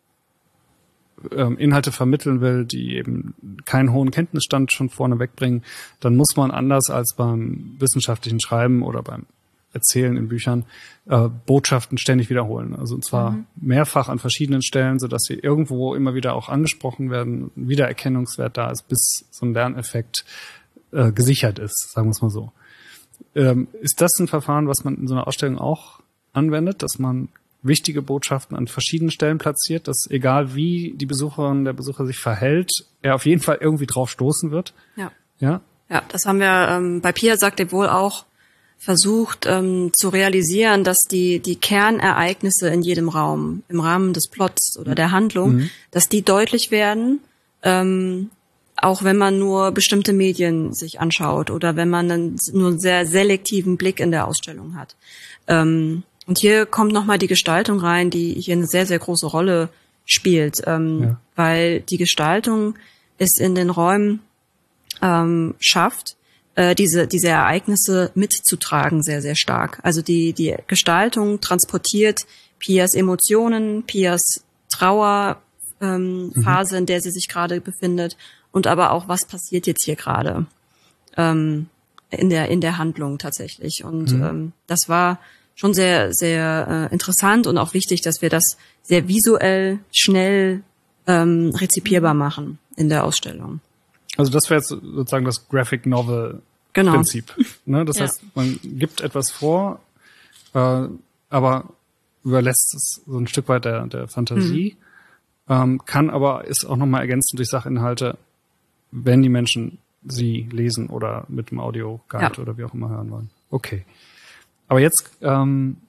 ähm, Inhalte vermitteln will, die eben keinen hohen Kenntnisstand schon vorne wegbringen, dann muss man anders als beim wissenschaftlichen Schreiben oder beim Erzählen in Büchern äh, Botschaften ständig wiederholen. Also und zwar Mhm. mehrfach an verschiedenen Stellen, sodass sie irgendwo immer wieder auch angesprochen werden, ein Wiedererkennungswert da ist, bis so ein Lerneffekt äh, gesichert ist, sagen wir es mal so. Ähm, ist das ein Verfahren, was man in so einer Ausstellung auch anwendet, dass man wichtige Botschaften an verschiedenen Stellen platziert, dass egal wie die Besucherin, der Besucher sich verhält, er auf jeden Fall irgendwie drauf stoßen wird? Ja. Ja? Ja, das haben wir ähm, bei Pia sagt er wohl auch versucht ähm, zu realisieren, dass die die Kernereignisse in jedem Raum, im Rahmen des Plots oder der Handlung, Mhm. dass die deutlich werden, ähm, auch wenn man nur bestimmte Medien sich anschaut oder wenn man dann nur einen sehr selektiven Blick in der Ausstellung hat. Ähm, und hier kommt nochmal die Gestaltung rein, die hier eine sehr, sehr große Rolle spielt, ähm, Ja. weil die Gestaltung es in den Räumen ähm, schafft, äh, diese diese Ereignisse mitzutragen, sehr, sehr stark. Also die die Gestaltung transportiert Pias Emotionen, Pias Trauer, ähm, Mhm. Phase, in der sie sich gerade befindet, und aber auch, was passiert jetzt hier gerade ähm, in der in der Handlung tatsächlich. Und Mhm. ähm, das war schon sehr sehr äh, interessant und auch wichtig, dass wir das sehr visuell schnell ähm, rezipierbar machen in der Ausstellung. Also das wäre jetzt sozusagen das Graphic Novel Genau. Prinzip. Ne? Das Ja. heißt, man gibt etwas vor, äh, aber überlässt es so ein Stück weit der, der Fantasie, ähm, kann aber ist auch nochmal ergänzt durch Sachinhalte, wenn die Menschen sie lesen oder mit dem Audioguide Ja. oder wie auch immer hören wollen. Okay. Aber jetzt ähm,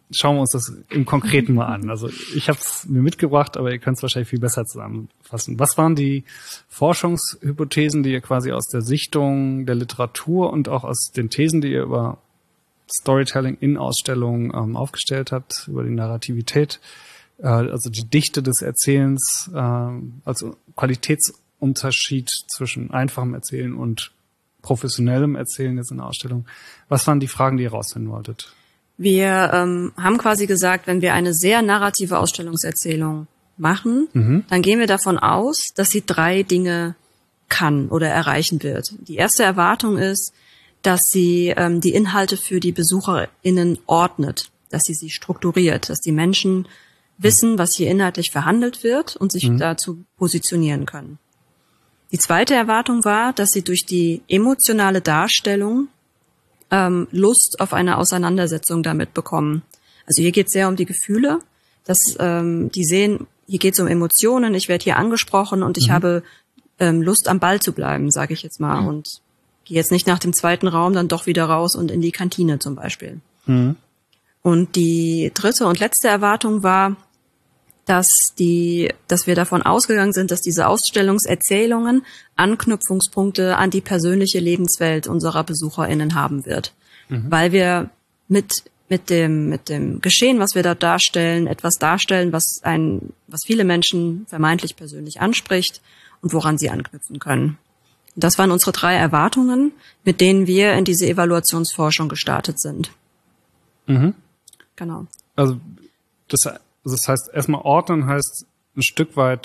schauen wir uns das im Konkreten mal an. Also ich habe es mir mitgebracht, aber ihr könnt es wahrscheinlich viel besser zusammenfassen. Was waren die Forschungshypothesen, die ihr quasi aus der Sichtung der Literatur und auch aus den Thesen, die ihr über Storytelling in Ausstellungen ähm, aufgestellt habt, über die Narrativität, äh, also die Dichte des Erzählens, äh, also Qualitätsunterschied zwischen einfachem Erzählen und professionellem Erzählen jetzt in der Ausstellung. Was waren die Fragen, die ihr rausfinden wolltet? Wir ähm, haben quasi gesagt, wenn wir eine sehr narrative Ausstellungserzählung machen, mhm. dann gehen wir davon aus, dass sie drei Dinge kann oder erreichen wird. Die erste Erwartung ist, dass sie ähm, die Inhalte für die BesucherInnen ordnet, dass sie sie strukturiert, dass die Menschen wissen, was hier inhaltlich verhandelt wird und sich mhm. dazu positionieren können. Die zweite Erwartung war, dass sie durch die emotionale Darstellung ähm, Lust auf eine Auseinandersetzung damit bekommen. Also hier geht es sehr um die Gefühle, dass ähm, die sehen, hier geht es um Emotionen, ich werde hier angesprochen und ich mhm. habe ähm, Lust am Ball zu bleiben, sage ich jetzt mal, mhm. und gehe jetzt nicht nach dem zweiten Raum dann doch wieder raus und in die Kantine zum Beispiel. Mhm. Und die dritte und letzte Erwartung war, dass die, dass wir davon ausgegangen sind, dass diese Ausstellungserzählungen Anknüpfungspunkte an die persönliche Lebenswelt unserer BesucherInnen haben wird. Mhm. Weil wir mit, mit dem, mit dem Geschehen, was wir dort darstellen, etwas darstellen, was ein, was viele Menschen vermeintlich persönlich anspricht und woran sie anknüpfen können. Und das waren unsere drei Erwartungen, mit denen wir in diese Evaluationsforschung gestartet sind. Mhm. Genau. Also, das, Also das heißt, erstmal ordnen heißt ein Stück weit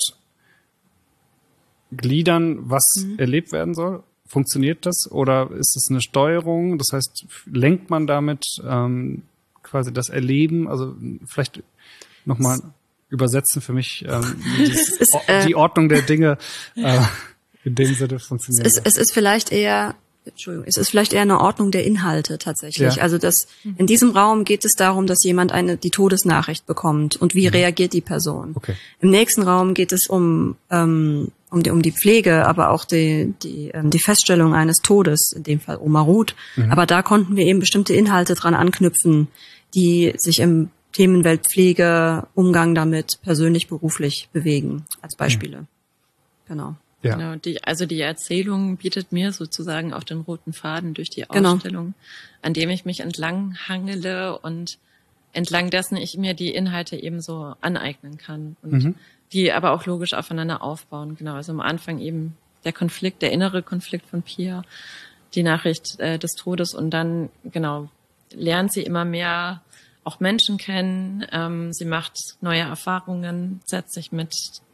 gliedern, was mhm. erlebt werden soll. Funktioniert das? Oder ist es eine Steuerung? Das heißt, lenkt man damit ähm, quasi das Erleben? Also vielleicht nochmal übersetzen für mich ähm, dieses, ist, äh, die Ordnung der Dinge äh, in dem Sinne funktioniert. Es, es ist vielleicht eher Entschuldigung, es ist vielleicht eher eine Ordnung der Inhalte tatsächlich. Ja. Also das, in diesem Raum geht es darum, dass jemand eine die Todesnachricht bekommt und wie mhm. reagiert die Person. Okay. Im nächsten Raum geht es um ähm, um die um die Pflege, aber auch die die ähm, die Feststellung eines Todes, in dem Fall Oma Ruth. Mhm. Aber da konnten wir eben bestimmte Inhalte dran anknüpfen, die sich im Themenwelt Pflege, Umgang damit, persönlich, beruflich bewegen, als Beispiele. Mhm. Genau. Ja. Genau, die, also die Erzählung bietet mir sozusagen auch den roten Faden durch die Ausstellung, genau. an dem ich mich entlang hangele und entlang dessen ich mir die Inhalte eben so aneignen kann und mhm. die aber auch logisch aufeinander aufbauen. Genau, also am Anfang eben der Konflikt, der innere Konflikt von Pia, die Nachricht äh, des Todes und dann, genau, lernt sie immer mehr auch Menschen kennen, ähm, sie macht neue Erfahrungen, setzt sich mit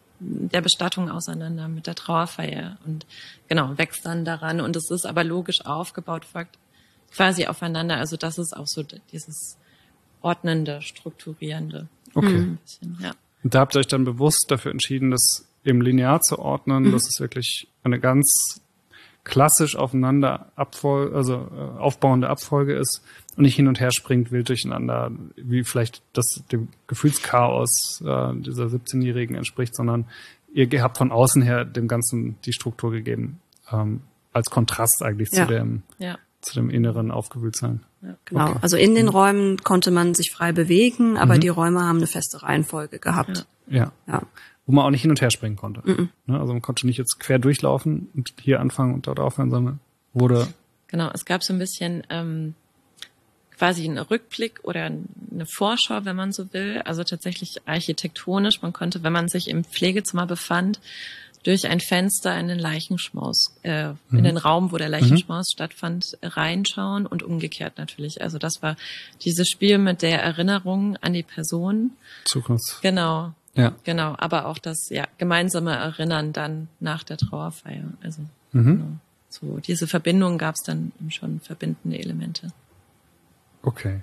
der Bestattung auseinander, mit der Trauerfeier und genau, wächst dann daran und es ist aber logisch aufgebaut, folgt quasi aufeinander, also das ist auch so dieses ordnende, strukturierende. Okay. Ein bisschen, ja. Und da habt ihr euch dann bewusst dafür entschieden, das eben linear zu ordnen, mhm. dass es wirklich eine ganz klassisch aufeinander Abfolge, also äh, aufbauende Abfolge ist und nicht hin und her springt wild durcheinander, wie vielleicht das dem Gefühlschaos äh, dieser siebzehnjährigen entspricht, sondern ihr habt von außen her dem Ganzen die Struktur gegeben, ähm, als Kontrast eigentlich ja. zu dem ja. zu dem inneren Aufgewühltsein. Ja, genau. Okay. Also in den Räumen konnte man sich frei bewegen, aber mhm. die Räume haben eine feste Reihenfolge gehabt. Ja. ja. ja. Wo man auch nicht hin und her springen konnte. Mhm. Also man konnte nicht jetzt quer durchlaufen und hier anfangen und dort aufhören, sondern wurde... Genau, es gab so ein bisschen ähm, quasi einen Rückblick oder eine Vorschau, wenn man so will. Also tatsächlich architektonisch. Man konnte, wenn man sich im Pflegezimmer befand, durch ein Fenster in den Leichenschmaus, äh, mhm. in den Raum, wo der Leichenschmaus mhm. stattfand, reinschauen und umgekehrt natürlich. Also das war dieses Spiel mit der Erinnerung an die Person. Zukunft. Genau. Ja. Genau, aber auch das ja gemeinsame Erinnern dann nach der Trauerfeier. Also mhm. genau, so diese Verbindung gab es dann eben schon verbindende Elemente. Okay.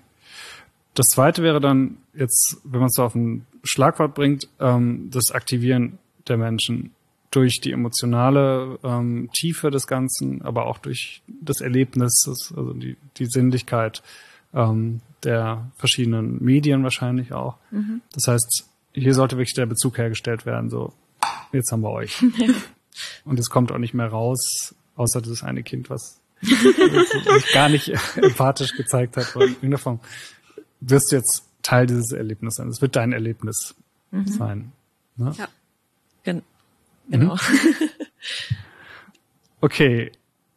Das zweite wäre dann jetzt, wenn man es so auf ein Schlagwort bringt, ähm, das Aktivieren der Menschen durch die emotionale ähm, Tiefe des Ganzen, aber auch durch das Erlebnis, das, also die, die Sinnlichkeit ähm, der verschiedenen Medien wahrscheinlich auch. Mhm. Das heißt, hier sollte wirklich der Bezug hergestellt werden, so, jetzt haben wir euch. Ja. Und es kommt auch nicht mehr raus, außer dieses eine Kind, was sich gar nicht empathisch gezeigt hat. In irgendeiner Form wirst du jetzt Teil dieses Erlebnisses sein. Es wird dein Erlebnis mhm. sein. Ne? Ja, Gen- genau. Mhm. Okay.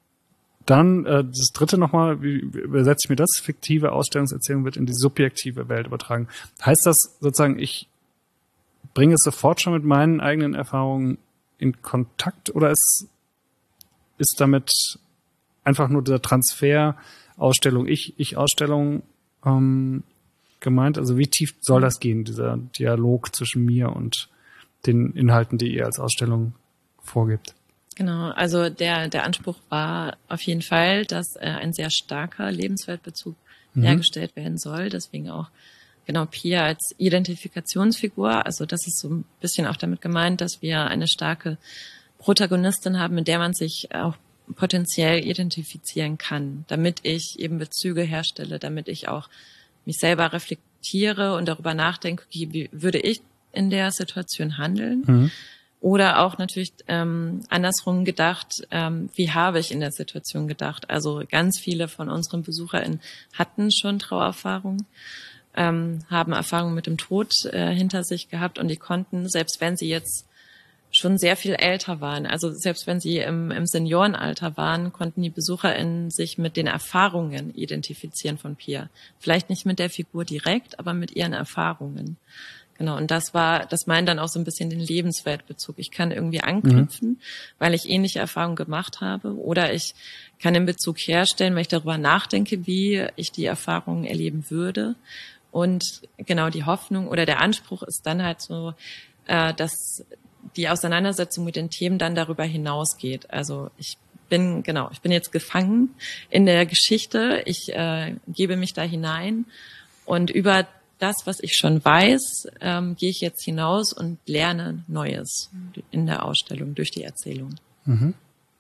Dann äh, das dritte nochmal, wie übersetze ich mir das? Fiktive Ausstellungserzählung wird in die subjektive Welt übertragen. Heißt das sozusagen, ich bringe es sofort schon mit meinen eigenen Erfahrungen in Kontakt oder ist, ist damit einfach nur der Transfer Ausstellung, ich, Ich-Ausstellung ähm, gemeint? Also wie tief soll das gehen, dieser Dialog zwischen mir und den Inhalten, die ihr als Ausstellung vorgibt? Genau, also der der Anspruch war auf jeden Fall, dass äh, ein sehr starker Lebensweltbezug mhm. hergestellt werden soll. Deswegen auch genau Pia als Identifikationsfigur. Also das ist so ein bisschen auch damit gemeint, dass wir eine starke Protagonistin haben, mit der man sich auch potenziell identifizieren kann, damit ich eben Bezüge herstelle, damit ich auch mich selber reflektiere und darüber nachdenke, wie würde ich in der Situation handeln. Mhm. Oder auch natürlich ähm, andersrum gedacht, ähm, wie habe ich in der Situation gedacht? Also ganz viele von unseren BesucherInnen hatten schon Trauererfahrungen, ähm, haben Erfahrungen mit dem Tod äh, hinter sich gehabt und die konnten, selbst wenn sie jetzt schon sehr viel älter waren, also selbst wenn sie im, im Seniorenalter waren, konnten die BesucherInnen sich mit den Erfahrungen identifizieren von Pia. Vielleicht nicht mit der Figur direkt, aber mit ihren Erfahrungen. Genau, und das war, das meint dann auch so ein bisschen den Lebensweltbezug. Ich kann irgendwie anknüpfen, mhm. weil ich ähnliche Erfahrungen gemacht habe, oder ich kann den Bezug herstellen, weil ich darüber nachdenke, wie ich die Erfahrungen erleben würde. Und genau die Hoffnung oder der Anspruch ist dann halt so, äh, dass die Auseinandersetzung mit den Themen dann darüber hinausgeht. Also ich bin, genau, ich bin jetzt gefangen in der Geschichte, ich äh, gebe mich da hinein und über das, was ich schon weiß, ähm, gehe ich jetzt hinaus und lerne Neues in der Ausstellung durch die Erzählung. Mhm.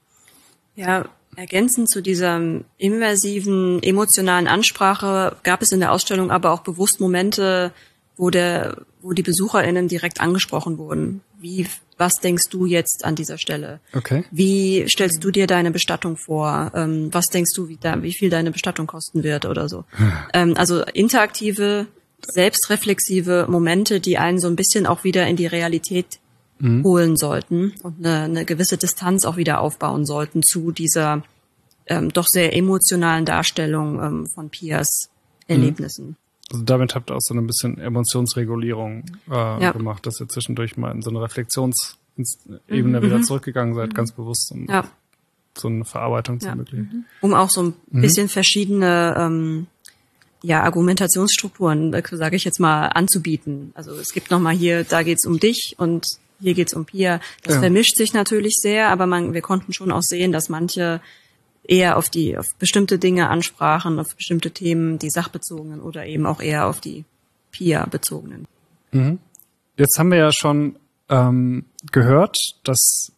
Ja, ergänzend zu dieser immersiven, emotionalen Ansprache gab es in der Ausstellung aber auch bewusst Momente, wo der, wo die BesucherInnen direkt angesprochen wurden. Wie, was denkst du jetzt an dieser Stelle? Okay. Wie stellst du dir deine Bestattung vor? Ähm, was denkst du, wie, da, wie viel deine Bestattung kosten wird oder so? ähm, also interaktive, selbstreflexive Momente, die einen so ein bisschen auch wieder in die Realität mhm. holen sollten und eine, eine gewisse Distanz auch wieder aufbauen sollten zu dieser ähm, doch sehr emotionalen Darstellung ähm, von Pias Erlebnissen. Mhm. Also damit habt ihr auch so ein bisschen Emotionsregulierung äh, ja. gemacht, dass ihr zwischendurch mal in so eine Reflexionsebene mhm. wieder zurückgegangen seid, mhm. ganz bewusst, um ja. so eine Verarbeitung zu ja. ermöglichen. Um auch so ein mhm. bisschen verschiedene ähm, ja, Argumentationsstrukturen, sage ich jetzt mal, anzubieten. Also es gibt nochmal hier, da geht's um dich und hier geht's um Pia. Das ja. vermischt sich natürlich sehr, aber man, wir konnten schon auch sehen, dass manche eher auf die, auf bestimmte Dinge ansprachen, auf bestimmte Themen, die sachbezogenen oder eben auch eher auf die Pia-bezogenen. Mhm. Jetzt haben wir ja schon ähm, gehört, dass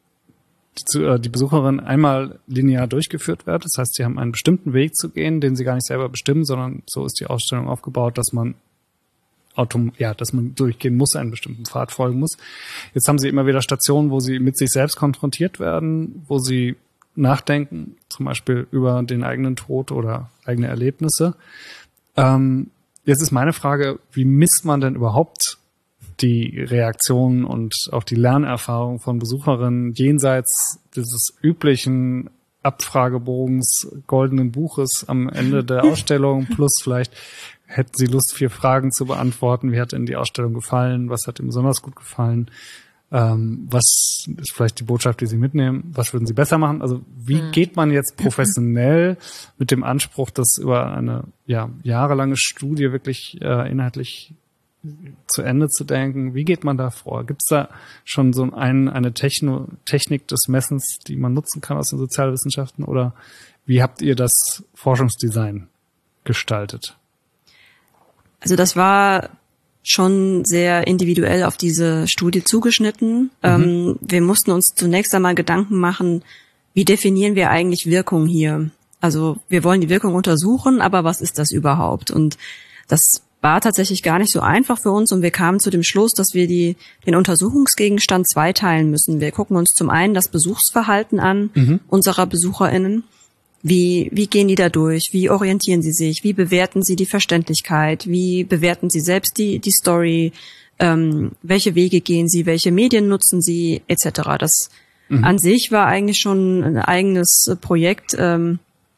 die, die Besucherin einmal linear durchgeführt wird. Das heißt, sie haben einen bestimmten Weg zu gehen, den sie gar nicht selber bestimmen, sondern so ist die Ausstellung aufgebaut, dass man autom- ja, dass man durchgehen muss, einen bestimmten Pfad folgen muss. Jetzt haben sie immer wieder Stationen, wo sie mit sich selbst konfrontiert werden, wo sie nachdenken, zum Beispiel über den eigenen Tod oder eigene Erlebnisse. Ähm, jetzt ist meine Frage, wie misst man denn überhaupt die Reaktionen und auch die Lernerfahrung von Besucherinnen jenseits dieses üblichen Abfragebogens, goldenen Buches am Ende der Ausstellung, plus vielleicht hätten Sie Lust, vier Fragen zu beantworten. Wie hat Ihnen die Ausstellung gefallen? Was hat Ihnen besonders gut gefallen? Ähm, was ist vielleicht die Botschaft, die Sie mitnehmen? Was würden Sie besser machen? Also wie mhm. geht man jetzt professionell mit dem Anspruch, das über eine ja, jahrelange Studie wirklich äh, inhaltlich zu Ende zu denken? Wie geht man da vor? Gibt es da schon so ein, eine Techno, Technik des Messens, die man nutzen kann aus den Sozialwissenschaften? Oder wie habt ihr das Forschungsdesign gestaltet? Also das war schon sehr individuell auf diese Studie zugeschnitten. Mhm. Ähm, wir mussten uns zunächst einmal Gedanken machen, wie definieren wir eigentlich Wirkung hier? Also wir wollen die Wirkung untersuchen, aber was ist das überhaupt? Und das war tatsächlich gar nicht so einfach für uns und wir kamen zu dem Schluss, dass wir die, den Untersuchungsgegenstand zweiteilen müssen. Wir gucken uns zum einen das Besuchsverhalten an mhm. unserer BesucherInnen. Wie, wie gehen die da durch? Wie orientieren sie sich? Wie bewerten sie die Verständlichkeit? Wie bewerten sie selbst die, die Story? Ähm, welche Wege gehen sie? Welche Medien nutzen sie? Etc. Das mhm. an sich war eigentlich schon ein eigenes Projekt ähm,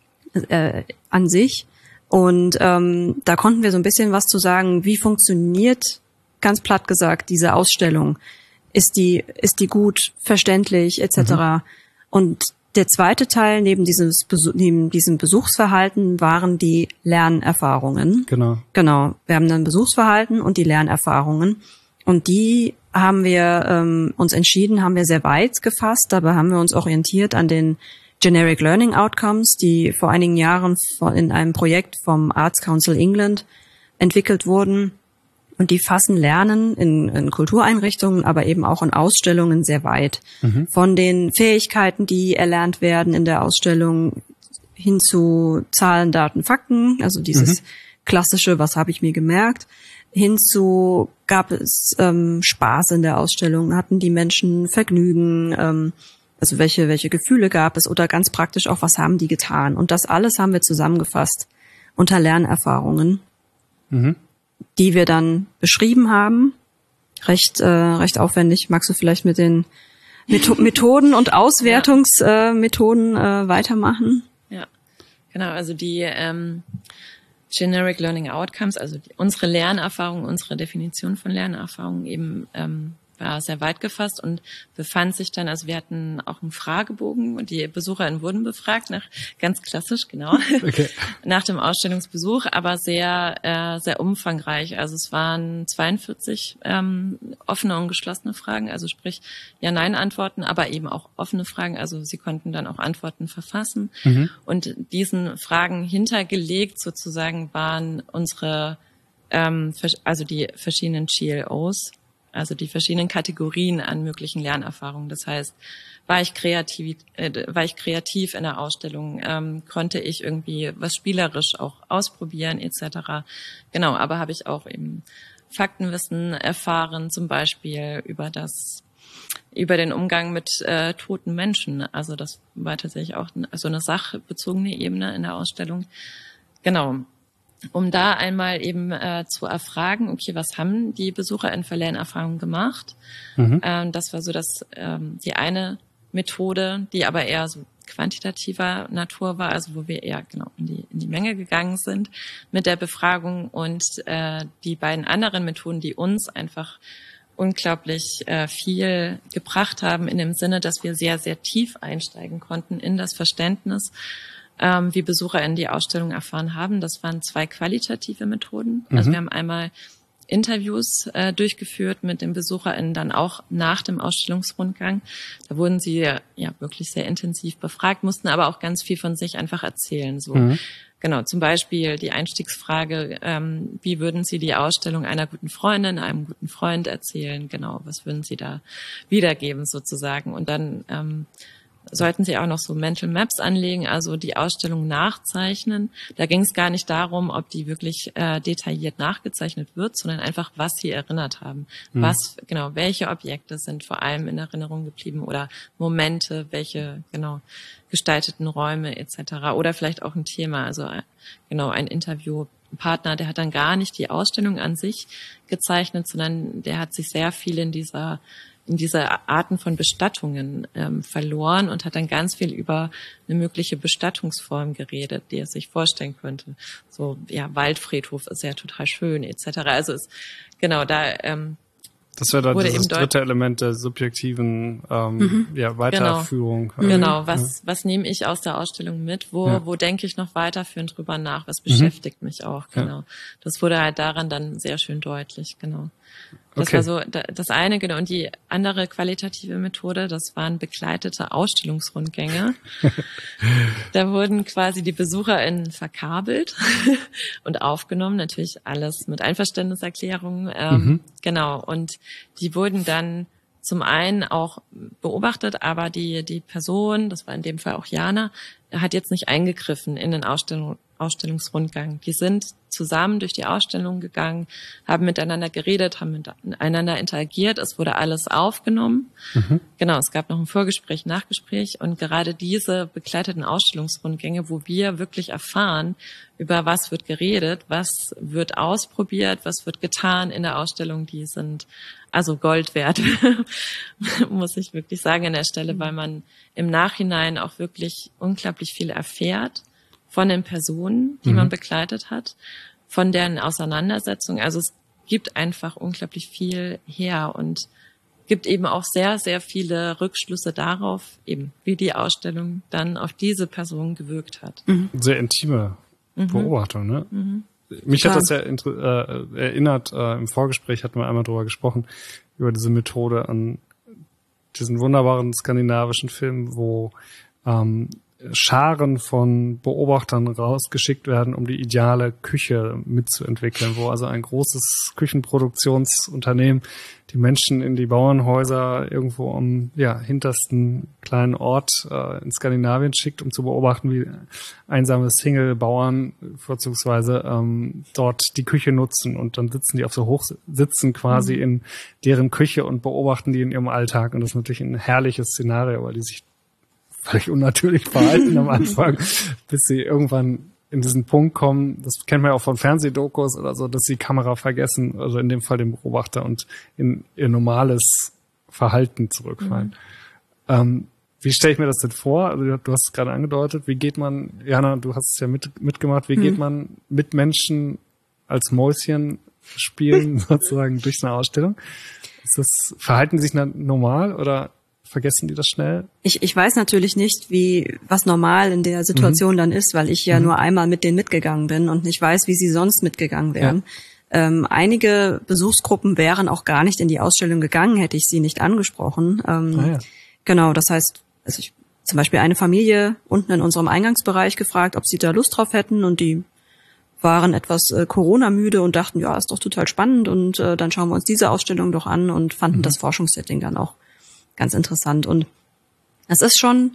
äh, an sich. Und ähm, da konnten wir so ein bisschen was zu sagen, wie funktioniert, ganz platt gesagt, diese Ausstellung. Ist die, ist die gut verständlich, et cetera. Mhm. Und der zweite Teil neben, dieses, neben diesem Besuchsverhalten waren die Lernerfahrungen. Genau. Genau. Wir haben dann Besuchsverhalten und die Lernerfahrungen. Und die haben wir ähm, uns entschieden, haben wir sehr weit gefasst. Dabei haben wir uns orientiert an den Generic Learning Outcomes, die vor einigen Jahren in einem Projekt vom Arts Council England entwickelt wurden. Und die fassen Lernen in, in Kultureinrichtungen, aber eben auch in Ausstellungen sehr weit. Mhm. Von den Fähigkeiten, die erlernt werden in der Ausstellung, hin zu Zahlen, Daten, Fakten, also dieses mhm. klassische, was habe ich mir gemerkt, hin zu, gab es ähm, Spaß in der Ausstellung, hatten die Menschen Vergnügen, ähm, also welche, welche Gefühle gab es oder ganz praktisch auch, was haben die getan. Und das alles haben wir zusammengefasst unter Lernerfahrungen. Mhm. die wir dann beschrieben haben. Recht, äh, recht aufwendig. Magst du vielleicht mit den Metho- Methoden und Auswertungsmethoden ja. äh, weitermachen? Ja, genau. Also die ähm, Generic Learning Outcomes, also die, unsere Lernerfahrung, unsere Definition von Lernerfahrung eben ähm, war sehr weit gefasst und befand sich dann, also wir hatten auch einen Fragebogen und die BesucherInnen wurden befragt, nach ganz klassisch, genau, okay. nach dem Ausstellungsbesuch, aber sehr äh, sehr umfangreich. Also es waren zweiundvierzig ähm, offene und geschlossene Fragen, also sprich Ja-Nein-Antworten, aber eben auch offene Fragen, also sie konnten dann auch Antworten verfassen. Mhm. Und diesen Fragen hintergelegt sozusagen waren unsere, ähm, also die verschiedenen G L Os, also die verschiedenen Kategorien an möglichen Lernerfahrungen. Das heißt, war ich kreativ, äh, war ich kreativ in der Ausstellung, ähm, konnte ich irgendwie was spielerisch auch ausprobieren et cetera. Genau, aber habe ich auch eben Faktenwissen erfahren, zum Beispiel über das, über den Umgang mit äh, toten Menschen. Also das war tatsächlich auch so eine sachbezogene Ebene in der Ausstellung. Genau. Um da einmal eben äh, zu erfragen, okay, was haben die BesucherInnen für Lernerfahrungen gemacht? Mhm. Ähm, das war so das ähm, die eine Methode, die aber eher so quantitativer Natur war, also wo wir eher genau in die in die Menge gegangen sind mit der Befragung. Und äh, die beiden anderen Methoden, die uns einfach unglaublich äh, viel gebracht haben, in dem Sinne, dass wir sehr, sehr tief einsteigen konnten in das Verständnis, Ähm, wie BesucherInnen die Ausstellung erfahren haben. Das waren zwei qualitative Methoden. Mhm. Also wir haben einmal Interviews äh, durchgeführt mit den BesucherInnen, dann auch nach dem Ausstellungsrundgang. Da wurden sie ja wirklich sehr intensiv befragt, mussten aber auch ganz viel von sich einfach erzählen. So mhm. Genau, zum Beispiel die Einstiegsfrage, ähm, wie würden Sie die Ausstellung einer guten Freundin, einem guten Freund erzählen? Genau, was würden Sie da wiedergeben sozusagen? Und dann ähm, sollten Sie auch noch so Mental Maps anlegen, also die Ausstellung nachzeichnen. Da ging es gar nicht darum, ob die wirklich äh, detailliert nachgezeichnet wird, sondern einfach, was Sie erinnert haben. Mhm. Was, genau, welche Objekte sind vor allem in Erinnerung geblieben oder Momente, welche, genau, gestalteten Räume et cetera. Oder vielleicht auch ein Thema, also genau, ein Interviewpartner, der hat dann gar nicht die Ausstellung an sich gezeichnet, sondern der hat sich sehr viel in dieser in diese Arten von Bestattungen ähm, verloren und hat dann ganz viel über eine mögliche Bestattungsform geredet, die er sich vorstellen könnte. So, ja, Waldfriedhof ist ja total schön, et cetera. Also es, genau, da ähm, das wäre dann dieses dritte Element der subjektiven ähm, mhm. ja, Weiterführung. Genau, genau. Was, ja. was nehme ich aus der Ausstellung mit? Wo, ja. wo denke ich noch weiterführend drüber nach? Was beschäftigt mhm. mich auch? Genau. Ja. Das wurde halt daran dann sehr schön deutlich, genau. Das okay. war so das eine, genau. Und die andere qualitative Methode, das waren begleitete Ausstellungsrundgänge. Da wurden quasi die BesucherInnen verkabelt und aufgenommen. Natürlich alles mit Einverständniserklärungen. Ähm, mhm. Genau. Und die wurden dann zum einen auch beobachtet, aber die die Person, das war in dem Fall auch Jana, hat jetzt nicht eingegriffen in den Ausstellung, Ausstellungsrundgang. Die sind zusammen durch die Ausstellung gegangen, haben miteinander geredet, haben miteinander interagiert. Es wurde alles aufgenommen. Mhm. Genau, es gab noch ein Vorgespräch, Nachgespräch. Und gerade diese begleiteten Ausstellungsrundgänge, wo wir wirklich erfahren, über was wird geredet, was wird ausprobiert, was wird getan in der Ausstellung, die sind also Gold wert, muss ich wirklich sagen an der Stelle, weil man im Nachhinein auch wirklich unglaublich viel erfährt von den Personen, die mhm. man begleitet hat, von deren Auseinandersetzung. Also es gibt einfach unglaublich viel her und gibt eben auch sehr, sehr viele Rückschlüsse darauf, eben wie die Ausstellung dann auf diese Person gewirkt hat. Mhm. Sehr intime mhm. Beobachtung, ne? Mhm. Mich Klar. hat das ja äh, erinnert, äh, im Vorgespräch hatten wir einmal drüber gesprochen, über diese Methode an diesen wunderbaren skandinavischen Film, wo ähm, Scharen von Beobachtern rausgeschickt werden, um die ideale Küche mitzuentwickeln, wo also ein großes Küchenproduktionsunternehmen die Menschen in die Bauernhäuser irgendwo am ja, hintersten kleinen Ort äh, in Skandinavien schickt, um zu beobachten, wie einsame Single-Bauern vorzugsweise ähm, dort die Küche nutzen, und dann sitzen die auf so Hochsitzen quasi mhm. in deren Küche und beobachten die in ihrem Alltag, und das ist natürlich ein herrliches Szenario, weil die sich völlig unnatürlich verhalten am Anfang, bis sie irgendwann in diesen Punkt kommen, das kennt man ja auch von Fernsehdokus oder so, dass sie die Kamera vergessen, also in dem Fall den Beobachter, und in ihr normales Verhalten zurückfallen. Mhm. Ähm, wie stelle ich mir das denn vor? Also du hast es gerade angedeutet, wie geht man, Jana, du hast es ja mit, mitgemacht, wie mhm. geht man mit Menschen als Mäuschen spielen sozusagen durch eine Ausstellung? Ist das, verhalten sie sich normal oder vergessen die das schnell? Ich, ich weiß natürlich nicht, wie was normal in der Situation mhm. dann ist, weil ich ja mhm. nur einmal mit denen mitgegangen bin und nicht weiß, wie sie sonst mitgegangen wären. Ja. Ähm, einige Besuchsgruppen wären auch gar nicht in die Ausstellung gegangen, hätte ich sie nicht angesprochen. Ähm, ah, ja. Genau, das heißt, also ich zum Beispiel eine Familie unten in unserem Eingangsbereich gefragt, ob sie da Lust drauf hätten, und die waren etwas äh, Corona-müde und dachten, ja, ist doch total spannend, und äh, dann schauen wir uns diese Ausstellung doch an, und fanden mhm. das Forschungssetting dann auch ganz interessant. Und es ist schon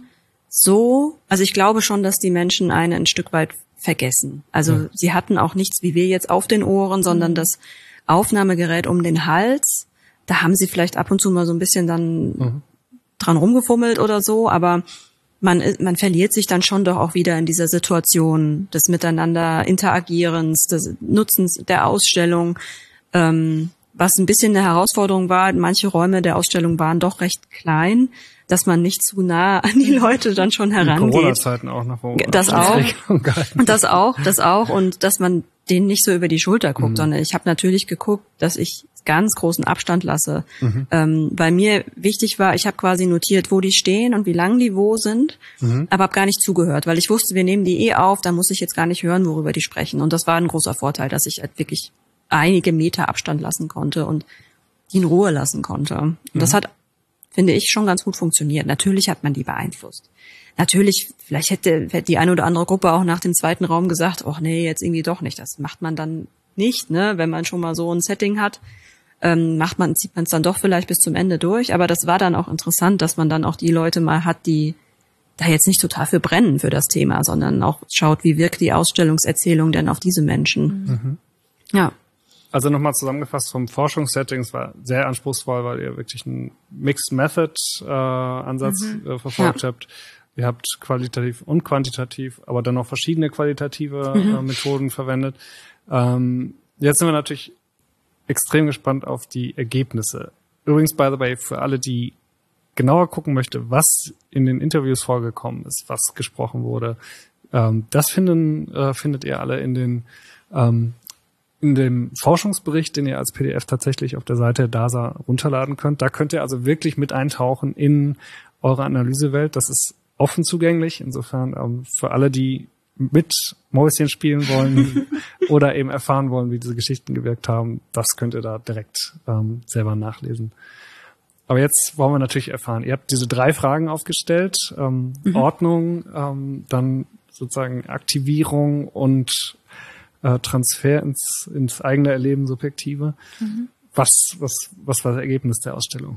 so, also ich glaube schon, dass die Menschen einen ein Stück weit vergessen. Also ja. sie hatten auch nichts wie wir jetzt auf den Ohren, sondern das Aufnahmegerät um den Hals. Da haben sie vielleicht ab und zu mal so ein bisschen dann mhm. dran rumgefummelt oder so, aber man, man verliert sich dann schon doch auch wieder in dieser Situation des Miteinander Interagierens, des Nutzens der Ausstellung, ähm, was ein bisschen eine Herausforderung war. Manche Räume der Ausstellung waren doch recht klein, dass man nicht zu nah an die Leute dann schon herangeht. In Corona-Zeiten auch noch. Das auch, das auch, das auch, und dass man denen nicht so über die Schulter guckt, mhm. sondern ich habe natürlich geguckt, dass ich ganz großen Abstand lasse. Mhm. Ähm, weil mir wichtig war, ich habe quasi notiert, wo die stehen und wie lang die wo sind, mhm. aber habe gar nicht zugehört, weil ich wusste, wir nehmen die eh auf, da muss ich jetzt gar nicht hören, worüber die sprechen. Und das war ein großer Vorteil, dass ich halt wirklich einige Meter Abstand lassen konnte und die in Ruhe lassen konnte. Und mhm. das hat, finde ich, schon ganz gut funktioniert. Natürlich hat man die beeinflusst. Natürlich, vielleicht hätte, hätte die eine oder andere Gruppe auch nach dem zweiten Raum gesagt, ach nee, jetzt irgendwie doch nicht. Das macht man dann nicht, ne? Wenn man schon mal so ein Setting hat, ähm, macht man, zieht man es dann doch vielleicht bis zum Ende durch. Aber das war dann auch interessant, dass man dann auch die Leute mal hat, die da jetzt nicht total für brennen für das Thema, sondern auch schaut, wie wirkt die Ausstellungserzählung denn auf diese Menschen. Mhm. Ja. Also nochmal zusammengefasst vom Forschungssetting, es war sehr anspruchsvoll, weil ihr wirklich einen Mixed Method äh, Ansatz mhm. äh, verfolgt ja. habt. Ihr habt qualitativ und quantitativ, aber dann auch verschiedene qualitative mhm. äh, Methoden verwendet. Ähm, jetzt sind wir natürlich extrem gespannt auf die Ergebnisse. Übrigens, by the way, für alle, die genauer gucken möchte, was in den Interviews vorgekommen ist, was gesprochen wurde, ähm, das finden, äh, findet ihr alle in den ähm, in dem Forschungsbericht, den ihr als P D F tatsächlich auf der Seite D A S A runterladen könnt. Da könnt ihr also wirklich mit eintauchen in eure Analysewelt. Das ist offen zugänglich. Insofern ähm, für alle, die mit Mäuschen spielen wollen oder eben erfahren wollen, wie diese Geschichten gewirkt haben, das könnt ihr da direkt ähm, selber nachlesen. Aber jetzt wollen wir natürlich erfahren, ihr habt diese drei Fragen aufgestellt, ähm, mhm. Ordnung, ähm, dann sozusagen Aktivierung und äh, Transfer ins, ins eigene Erleben, Subjektive. Mhm. Was, was, was war das Ergebnis der Ausstellung?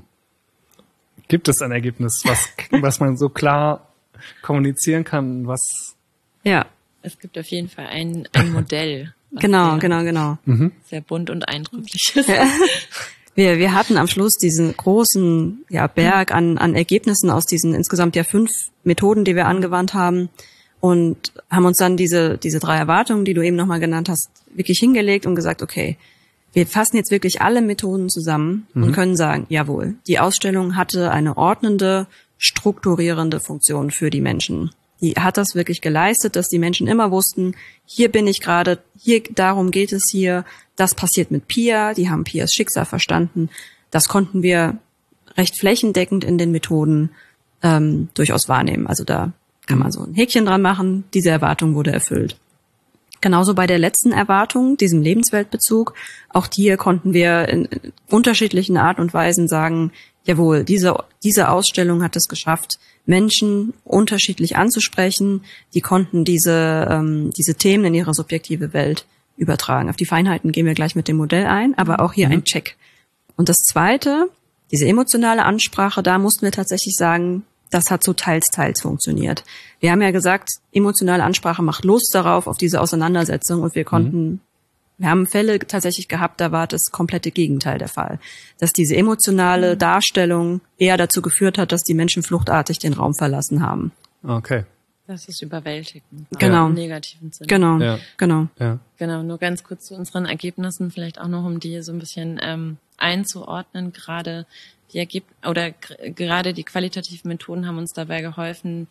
Gibt es ein Ergebnis, was, was man so klar kommunizieren kann, was ja, Es gibt auf jeden Fall ein, ein Modell. Genau, sehr, genau, genau. Mhm. Sehr bunt und eindrücklich ist. Ja. Wir, wir hatten am Schluss diesen großen ja, Berg an, an Ergebnissen aus diesen insgesamt ja fünf Methoden, die wir angewandt haben, und haben uns dann diese, diese drei Erwartungen, die du eben nochmal genannt hast, wirklich hingelegt und gesagt, okay, wir fassen jetzt wirklich alle Methoden zusammen mhm. und können sagen, jawohl, die Ausstellung hatte eine ordnende, strukturierende Funktion für die Menschen. Die hat das wirklich geleistet, dass die Menschen immer wussten, hier bin ich gerade, hier, darum geht es hier, das passiert mit Pia, die haben Pias Schicksal verstanden. Das konnten wir recht flächendeckend in den Methoden ähm, durchaus wahrnehmen. Also da kann man so ein Häkchen dran machen, diese Erwartung wurde erfüllt. Genauso bei der letzten Erwartung, diesem Lebensweltbezug, auch hier konnten wir in unterschiedlichen Art und Weisen sagen, jawohl, diese, diese Ausstellung hat es geschafft, Menschen unterschiedlich anzusprechen, die konnten diese, ähm, diese Themen in ihre subjektive Welt übertragen. Auf die Feinheiten gehen wir gleich mit dem Modell ein, aber auch hier mhm. ein Check. Und das Zweite, diese emotionale Ansprache, da mussten wir tatsächlich sagen, das hat so teils, teils funktioniert. Wir haben ja gesagt, emotionale Ansprache macht Lust darauf, auf diese Auseinandersetzung, und wir konnten mhm. Wir haben Fälle tatsächlich gehabt, da war das komplette Gegenteil der Fall. Dass diese emotionale Darstellung eher dazu geführt hat, dass die Menschen fluchtartig den Raum verlassen haben. Okay. Das ist überwältigend. Genau. Im negativen Sinne. Genau, ja. genau. Ja. Genau, nur ganz kurz zu unseren Ergebnissen, vielleicht auch noch, um die so ein bisschen ähm, einzuordnen. Gerade die Ergeb- oder g- gerade die qualitativen Methoden haben uns dabei geholfen,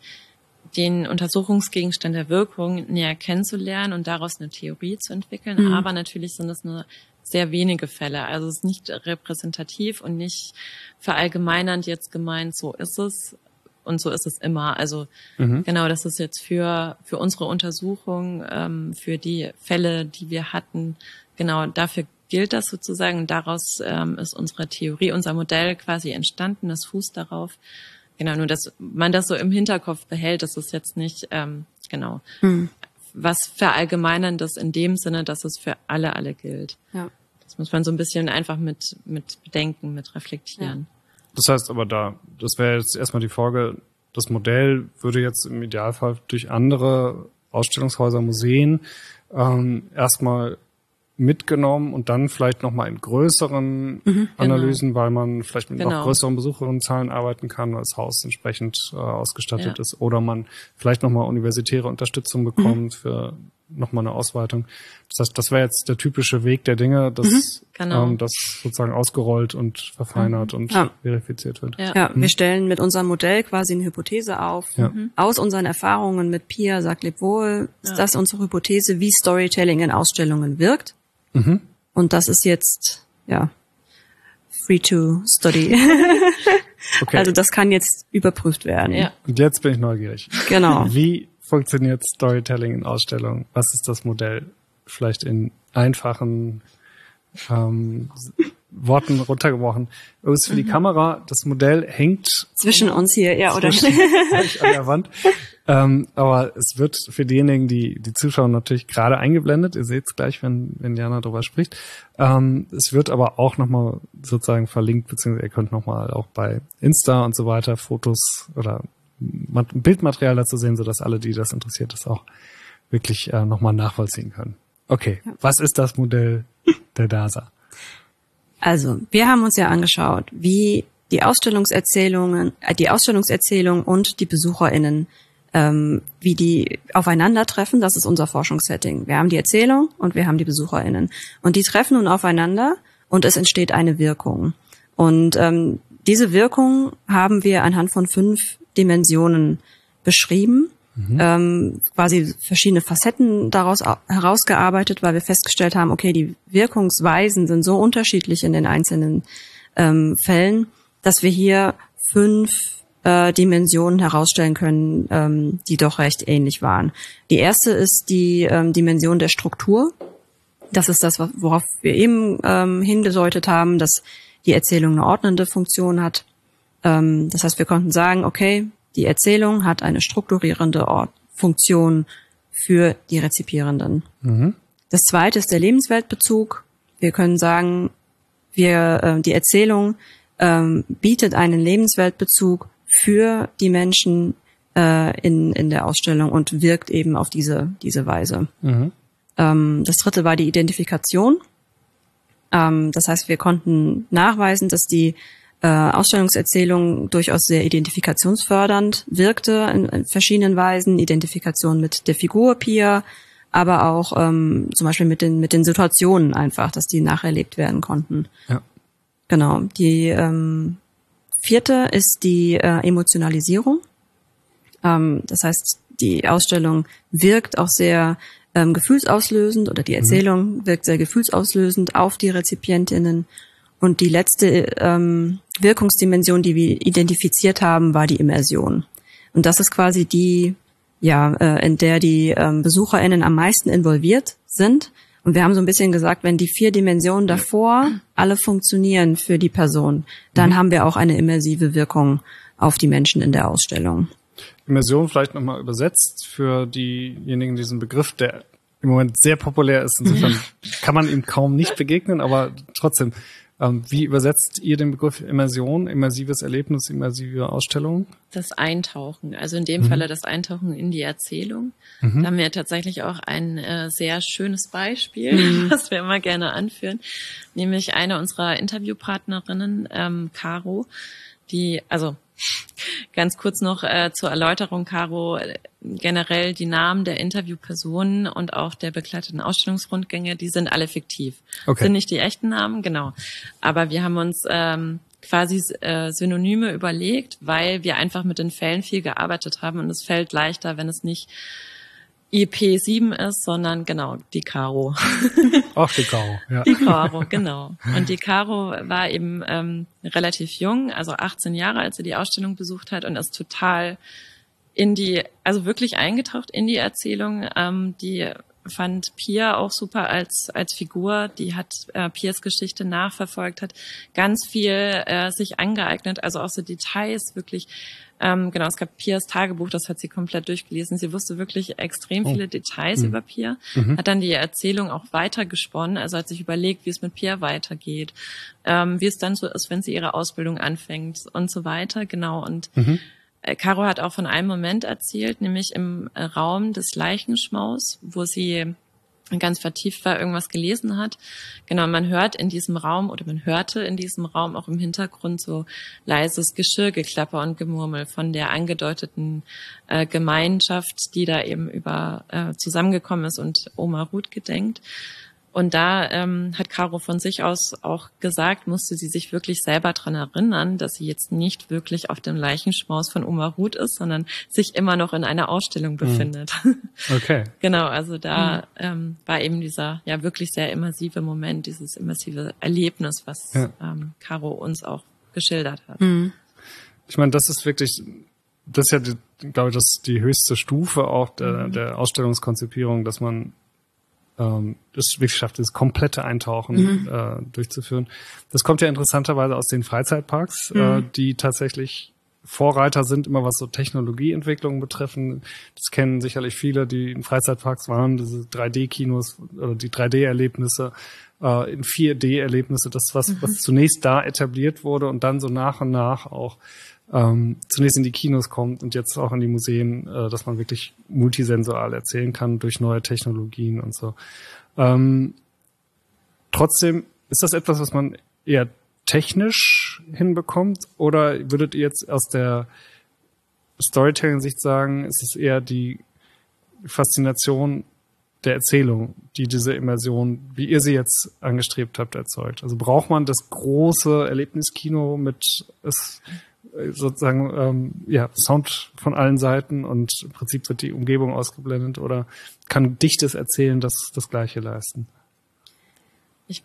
den Untersuchungsgegenstand der Wirkung näher kennenzulernen und daraus eine Theorie zu entwickeln. Mhm. Aber natürlich sind es nur sehr wenige Fälle. Also es ist nicht repräsentativ und nicht verallgemeinernd jetzt gemeint, so ist es und so ist es immer. Also mhm. genau, das ist jetzt für für unsere Untersuchung, ähm, für die Fälle, die wir hatten, genau dafür gilt das sozusagen. Daraus ähm, ist unsere Theorie, unser Modell quasi entstanden, das fußt darauf. Genau, nur dass man das so im Hinterkopf behält, das ist jetzt nicht, ähm, genau, hm. was Verallgemeinerndes in dem Sinne, dass es für alle, alle gilt. Ja. Das muss man so ein bisschen einfach mit, mit bedenken, mit reflektieren. Ja. Das heißt aber da, das wäre jetzt erstmal die Frage, das Modell würde jetzt im Idealfall durch andere Ausstellungshäuser, Museen ähm, erstmal mitgenommen und dann vielleicht nochmal in größeren mhm, Analysen, genau. weil man vielleicht mit genau. noch größeren Besucherinnenzahlen arbeiten kann, weil das Haus entsprechend äh, ausgestattet ja. ist, oder man vielleicht nochmal universitäre Unterstützung bekommt mhm. für nochmal eine Ausweitung. Das heißt, das wäre jetzt der typische Weg der Dinge, dass mhm, genau. ähm, das sozusagen ausgerollt und verfeinert mhm. und ja. verifiziert wird. Ja, ja mhm. wir stellen mit unserem Modell quasi eine Hypothese auf. Ja. Mhm. Aus unseren Erfahrungen mit Pia, Sag leb wohl, ist ja. das unsere Hypothese, wie Storytelling in Ausstellungen wirkt. Mhm. Und das ist jetzt, ja, free to study. Okay. Also das kann jetzt überprüft werden. Ja. Und jetzt bin ich neugierig. Genau. Wie funktioniert Storytelling in Ausstellungen? Was ist das Modell? Vielleicht in einfachen ähm, Worten runtergebrochen. Übrigens für mhm. die Kamera, das Modell hängt zwischen uns hier, ja, oder? Nicht an der Wand. Ähm, aber es wird für diejenigen, die die Zuschauer natürlich gerade eingeblendet. Ihr seht es gleich, wenn wenn Jana darüber spricht. Ähm, es wird aber auch nochmal sozusagen verlinkt, beziehungsweise ihr könnt nochmal auch bei Insta und so weiter Fotos oder Bildmaterial dazu sehen, sodass alle, die das interessiert, das auch wirklich äh, nochmal nachvollziehen können. Okay, ja. Was ist das Modell der D A S A? Also, wir haben uns ja angeschaut, wie die Ausstellungserzählungen, äh, die Ausstellungserzählung und die BesucherInnen, ähm, wie die aufeinandertreffen. Das ist unser Forschungssetting. Wir haben die Erzählung und wir haben die BesucherInnen. Und die treffen nun aufeinander und es entsteht eine Wirkung. Und ähm, diese Wirkung haben wir anhand von fünf Dimensionen beschrieben. Mhm. Ähm, quasi verschiedene Facetten daraus herausgearbeitet, weil wir festgestellt haben, okay, die Wirkungsweisen sind so unterschiedlich in den einzelnen ähm, Fällen, dass wir hier fünf äh, Dimensionen herausstellen können, ähm, die doch recht ähnlich waren. Die erste ist die ähm, Dimension der Struktur. Das ist das, worauf wir eben ähm, hingedeutet haben, dass die Erzählung eine ordnende Funktion hat. Ähm, das heißt, wir konnten sagen, okay, die Erzählung hat eine strukturierende Ort- Funktion für die Rezipierenden. Mhm. Das zweite ist der Lebensweltbezug. Wir können sagen, wir äh, die Erzählung ähm, bietet einen Lebensweltbezug für die Menschen äh, in in der Ausstellung und wirkt eben auf diese diese Weise. Mhm. Ähm, das dritte war die Identifikation. Ähm, das heißt, wir konnten nachweisen, dass die äh, Ausstellungserzählung durchaus sehr identifikationsfördernd wirkte in, in verschiedenen Weisen. Identifikation mit der Figur Pia, aber auch ähm, zum Beispiel mit den mit den Situationen einfach, dass die nacherlebt werden konnten. Ja. Genau. Die ähm, vierte ist die äh, Emotionalisierung. Ähm, das heißt, die Ausstellung wirkt auch sehr ähm, gefühlsauslösend oder die Erzählung mhm. wirkt sehr gefühlsauslösend auf die Rezipientinnen. Und die letzte ähm, Wirkungsdimension, die wir identifiziert haben, war die Immersion. Und das ist quasi die, ja, äh, in der die ähm, BesucherInnen am meisten involviert sind. Und wir haben so ein bisschen gesagt, wenn die vier Dimensionen davor alle funktionieren für die Person, dann mhm. haben wir auch eine immersive Wirkung auf die Menschen in der Ausstellung. Immersion vielleicht nochmal übersetzt für diejenigen, diesen Begriff, der im Moment sehr populär ist. Insofern ja. kann man ihm kaum nicht begegnen, aber trotzdem, ähm, wie übersetzt ihr den Begriff Immersion, immersives Erlebnis, immersive Ausstellung? Das Eintauchen, also in dem mhm. Falle das Eintauchen in die Erzählung. Mhm. Da haben wir tatsächlich auch ein äh, sehr schönes Beispiel, mhm. was wir immer gerne anführen, nämlich eine unserer Interviewpartnerinnen, ähm, Caro, die, also ganz kurz noch äh, zur Erläuterung, Caro, generell die Namen der Interviewpersonen und auch der begleiteten Ausstellungsrundgänge, die sind alle fiktiv. Okay. Sind nicht die echten Namen, genau. Aber wir haben uns ähm, quasi äh, Synonyme überlegt, weil wir einfach mit den Fällen viel gearbeitet haben und es fällt leichter, wenn es nicht I P sieben ist, sondern genau, die Caro. Ach, die Caro, ja. Die Caro, genau. Und die Caro war eben ähm, relativ jung, also achtzehn Jahre, als sie die Ausstellung besucht hat und ist total in die, also wirklich eingetaucht in die Erzählung. Ähm, die fand Pia auch super als als Figur. Die hat äh, Pias Geschichte nachverfolgt, hat ganz viel äh, sich angeeignet, also auch so Details wirklich. Ähm, genau, es gab Pias Tagebuch, das hat sie komplett durchgelesen. Sie wusste wirklich extrem viele oh. Details mhm. über Pia, mhm. hat dann die Erzählung auch weitergesponnen, also hat sich überlegt, wie es mit Pia weitergeht, ähm, wie es dann so ist, wenn sie ihre Ausbildung anfängt und so weiter. Genau, und mhm. äh, Caro hat auch von einem Moment erzählt, nämlich im äh, Raum des Leichenschmaus, wo sie ganz vertieft war, irgendwas gelesen hat. Genau, man hört in diesem Raum oder man hörte in diesem Raum auch im Hintergrund so leises Geschirrgeklapper und Gemurmel von der angedeuteten äh, Gemeinschaft, die da eben über äh, zusammengekommen ist und Oma Ruth gedenkt. Und da ähm, hat Caro von sich aus auch gesagt, musste sie sich wirklich selber dran erinnern, dass sie jetzt nicht wirklich auf dem Leichenschmaus von Oma Ruth ist, sondern sich immer noch in einer Ausstellung befindet. Okay. Genau, also da mhm. ähm, war eben dieser ja wirklich sehr immersive Moment, dieses immersive Erlebnis, was ja. ähm, Caro uns auch geschildert hat. Mhm. Ich meine, das ist wirklich, das ist ja, die, glaube ich, das die höchste Stufe auch der, mhm. der Ausstellungskonzipierung, dass man ähm, das wirklich schafft, das komplette Eintauchen mhm. äh, durchzuführen. Das kommt ja interessanterweise aus den Freizeitparks, mhm. äh, die tatsächlich Vorreiter sind, immer was so Technologieentwicklungen betreffen. Das kennen sicherlich viele, die in Freizeitparks waren, diese drei D-Kinos oder die drei D-Erlebnisse, äh, in vier D-Erlebnisse, das was, mhm. was zunächst da etabliert wurde und dann so nach und nach auch ähm, zunächst in die Kinos kommt und jetzt auch in die Museen, äh, dass man wirklich multisensual erzählen kann durch neue Technologien und so. Ähm, trotzdem ist das etwas, was man eher technisch hinbekommt, oder würdet ihr jetzt aus der Storytelling-Sicht sagen, ist es eher die Faszination der Erzählung, die diese Immersion, wie ihr sie jetzt angestrebt habt, erzeugt? Also braucht man das große Erlebniskino mit es, sozusagen ähm, ja Sound von allen Seiten und im Prinzip wird die Umgebung ausgeblendet, oder kann dichtes Erzählen das das Gleiche leisten? Ich,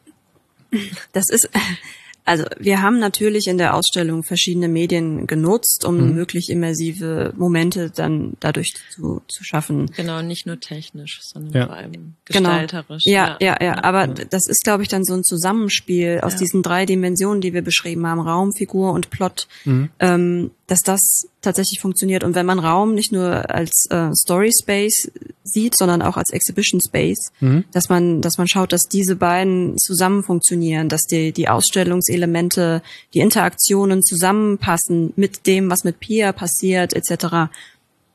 das ist Also wir haben natürlich in der Ausstellung verschiedene Medien genutzt, um mhm. wirklich immersive Momente dann dadurch zu, zu schaffen. Genau, nicht nur technisch, sondern ja. vor allem gestalterisch. Genau. Ja, ja, ja, ja. Aber ja. das ist, glaube ich, dann so ein Zusammenspiel aus ja. diesen drei Dimensionen, die wir beschrieben haben, Raum, Figur und Plot, mhm. ähm, dass das tatsächlich funktioniert. Und wenn man Raum nicht nur als äh, Story Space sieht, sondern auch als Exhibition Space, mhm. dass man, dass man schaut, dass diese beiden zusammen funktionieren, dass die, die Ausstellungselemente, die Interaktionen zusammenpassen mit dem, was mit Pia passiert, et cetera.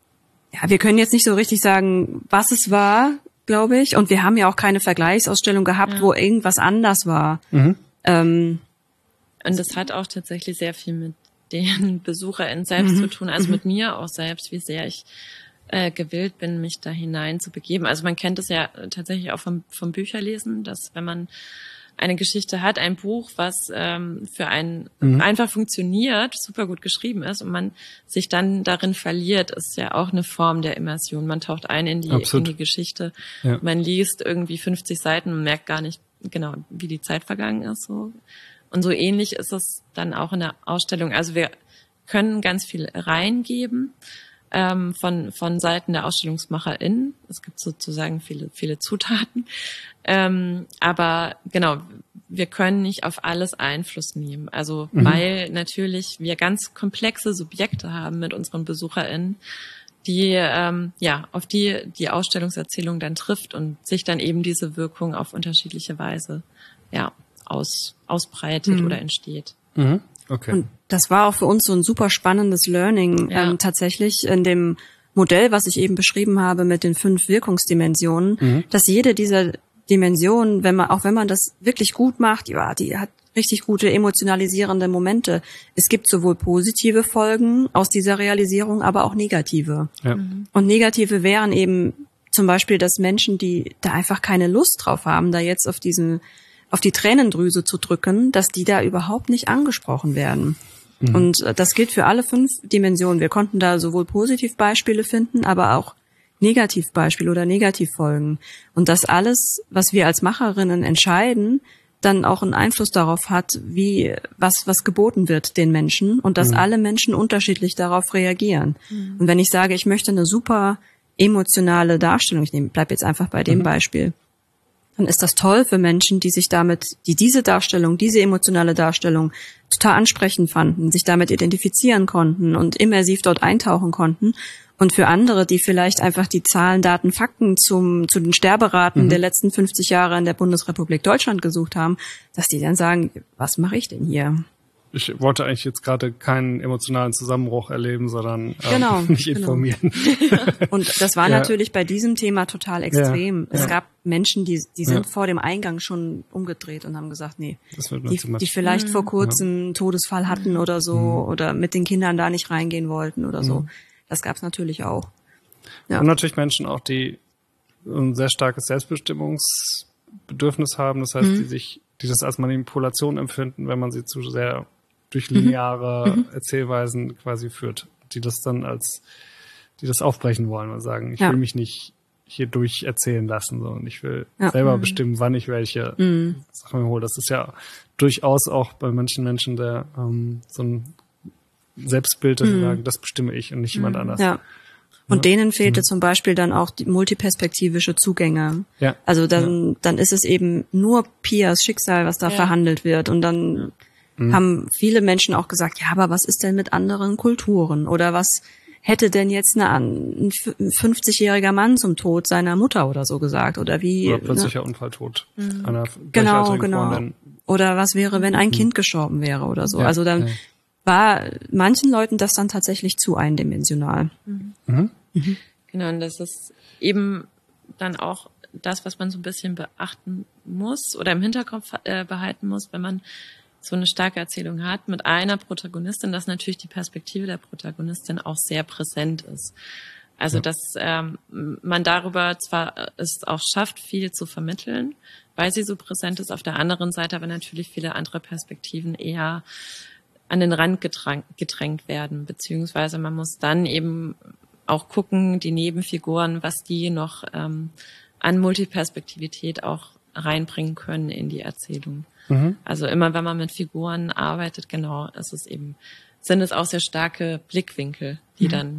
ja, wir können jetzt nicht so richtig sagen, was es war, glaube ich. Und wir haben ja auch keine Vergleichsausstellung gehabt, ja. wo irgendwas anders war. Mhm. Ähm, Und das hat auch tatsächlich sehr viel mit den BesucherInnen selbst mhm. zu tun, also mhm. mit mir auch selbst, wie sehr ich äh, gewillt bin, mich da hinein zu begeben. Also man kennt es ja tatsächlich auch vom, vom Bücherlesen, dass wenn man eine Geschichte hat, ein Buch, was ähm, für einen mhm. einfach funktioniert, super gut geschrieben ist und man sich dann darin verliert, ist ja auch eine Form der Immersion. Man taucht ein in die, in die Geschichte, ja. man liest irgendwie fünfzig Seiten und merkt gar nicht genau, wie die Zeit vergangen ist. So. Und so ähnlich ist es dann auch in der Ausstellung. Also wir können ganz viel reingeben ähm, von von Seiten der AusstellungsmacherInnen. Es gibt sozusagen viele viele Zutaten. Ähm, aber genau, wir können nicht auf alles Einfluss nehmen. Also mhm. weil natürlich wir ganz komplexe Subjekte haben mit unseren BesucherInnen, die ähm, ja auf die die Ausstellungserzählung dann trifft und sich dann eben diese Wirkung auf unterschiedliche Weise ja aus ausbreitet mhm. oder entsteht. Mhm. Okay. Und das war auch für uns so ein super spannendes Learning ja. ähm, tatsächlich in dem Modell, was ich eben beschrieben habe mit den fünf Wirkungsdimensionen, mhm. dass jede dieser Dimensionen, wenn man auch wenn man das wirklich gut macht, ja, die hat richtig gute emotionalisierende Momente. Es gibt sowohl positive Folgen aus dieser Realisierung, aber auch negative. Ja. Mhm. Und negative wären eben zum Beispiel, dass Menschen, die da einfach keine Lust drauf haben, da jetzt auf diesen auf die Tränendrüse zu drücken, dass die da überhaupt nicht angesprochen werden. Mhm. Und das gilt für alle fünf Dimensionen. Wir konnten da sowohl Positivbeispiele finden, aber auch Negativbeispiele oder Negativfolgen. Und das alles, was wir als Macherinnen entscheiden, dann auch einen Einfluss darauf hat, wie was was geboten wird den Menschen und dass mhm. alle Menschen unterschiedlich darauf reagieren. Mhm. Und wenn ich sage, ich möchte eine super emotionale Darstellung, ich nehme, bleib jetzt einfach bei dem mhm. Beispiel, dann ist das toll für Menschen, die sich damit, die diese Darstellung, diese emotionale Darstellung total ansprechend fanden, sich damit identifizieren konnten und immersiv dort eintauchen konnten. Und für andere, die vielleicht einfach die Zahlen, Daten, Fakten zum zu den Sterberaten mhm. der letzten fünfzig Jahre in der Bundesrepublik Deutschland gesucht haben, dass die dann sagen, was mache ich denn hier? Ich wollte eigentlich jetzt gerade keinen emotionalen Zusammenbruch erleben, sondern genau, ähm, mich informieren. Genau. Und das war ja. natürlich bei diesem Thema total extrem. Ja. Es ja. gab Menschen, die die sind ja. vor dem Eingang schon umgedreht und haben gesagt, nee, das wird die, die vielleicht mhm. vor kurzem einen Todesfall hatten oder so mhm. oder mit den Kindern da nicht reingehen wollten oder so. Mhm. Das gab es natürlich auch. Ja. Und natürlich Menschen auch, die ein sehr starkes Selbstbestimmungsbedürfnis haben. Das heißt, mhm. die sich, die das als Manipulation empfinden, wenn man sie zu sehr durch lineare mhm. Erzählweisen quasi führt, die das dann als, die das aufbrechen wollen und sagen, ich ja. will mich nicht hier durch erzählen lassen, sondern ich will ja. selber mhm. bestimmen, wann ich welche mhm. Sachen mir hole. Das ist ja durchaus auch bei manchen Menschen der ähm, so ein Selbstbild, dass mhm. sie sagen, das bestimme ich und nicht jemand mhm. anders. Ja. Und ja. denen fehlte mhm. zum Beispiel dann auch die multiperspektivische Zugänge. Ja. Also dann, ja. dann ist es eben nur Pias Schicksal, was da ja. verhandelt wird. Und dann mhm. haben viele Menschen auch gesagt, ja, aber was ist denn mit anderen Kulturen? Oder was hätte denn jetzt eine, ein fünfzigjähriger Mann zum Tod seiner Mutter oder so gesagt? Oder wie? Oder plötzlicher ne? Unfalltod mhm. einer genau, genau. Freundin. Oder was wäre, wenn ein mhm. Kind gestorben wäre oder so? Ja. Also dann ja. war manchen Leuten das dann tatsächlich zu eindimensional. Mhm. Mhm. Mhm. Genau, und das ist eben dann auch das, was man so ein bisschen beachten muss oder im Hinterkopf äh, behalten muss, wenn man so eine starke Erzählung hat mit einer Protagonistin, dass natürlich die Perspektive der Protagonistin auch sehr präsent ist. Also, ja. dass ähm, man darüber zwar es auch schafft, viel zu vermitteln, weil sie so präsent ist, auf der anderen Seite aber natürlich viele andere Perspektiven eher an den Rand gedrängt, gedrängt werden, beziehungsweise man muss dann eben auch gucken, die Nebenfiguren, was die noch ähm, an Multiperspektivität auch reinbringen können in die Erzählung. Mhm. Also immer, wenn man mit Figuren arbeitet, genau, ist es eben, sind es auch sehr starke Blickwinkel, die mhm. dann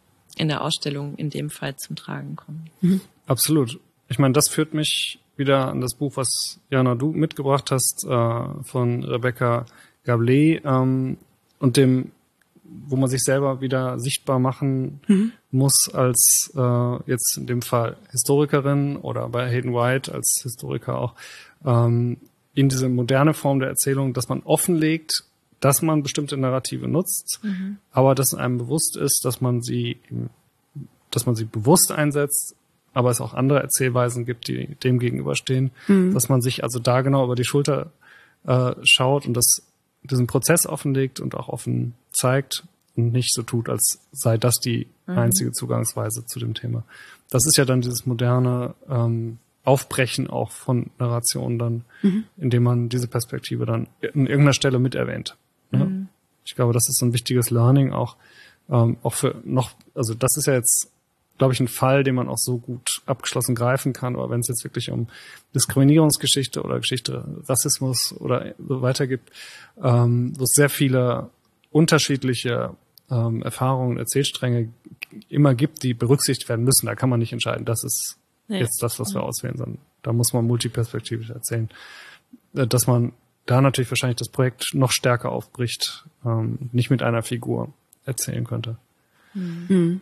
in der Ausstellung in dem Fall zum Tragen kommen. Mhm. Absolut. Ich meine, das führt mich wieder an das Buch, was Jana, du mitgebracht hast, äh, von Rebecca Gablé, ähm, und dem, wo man sich selber wieder sichtbar machen mhm. muss als äh, jetzt in dem Fall Historikerin oder bei Hayden White als Historiker auch, ähm, in diese moderne Form der Erzählung, dass man offenlegt, dass man bestimmte Narrative nutzt, mhm. aber dass einem bewusst ist, dass man sie dass man sie bewusst einsetzt, aber es auch andere Erzählweisen gibt, die dem gegenüberstehen, mhm. dass man sich also da genau über die Schulter äh, schaut und das, diesen Prozess offenlegt und auch offen zeigt und nicht so tut, als sei das die mhm. einzige Zugangsweise zu dem Thema. Das ist ja dann dieses moderne ähm, Aufbrechen auch von Narrationen dann, mhm. indem man diese Perspektive dann an irgendeiner Stelle mit erwähnt. Ne? Mhm. Ich glaube, das ist so ein wichtiges Learning auch, ähm, auch für noch, also das ist ja jetzt, glaube ich, ein Fall, den man auch so gut abgeschlossen greifen kann, aber wenn es jetzt wirklich um Diskriminierungsgeschichte oder Geschichte Rassismus oder so weiter gibt, ähm, wo es sehr viele unterschiedliche ähm, Erfahrungen, Erzählstränge immer gibt, die berücksichtigt werden müssen, da kann man nicht entscheiden, das ist ja. jetzt das, was wir auswählen, sondern da muss man multiperspektivisch erzählen, dass man da natürlich wahrscheinlich das Projekt noch stärker aufbricht, ähm, nicht mit einer Figur erzählen könnte. Mhm.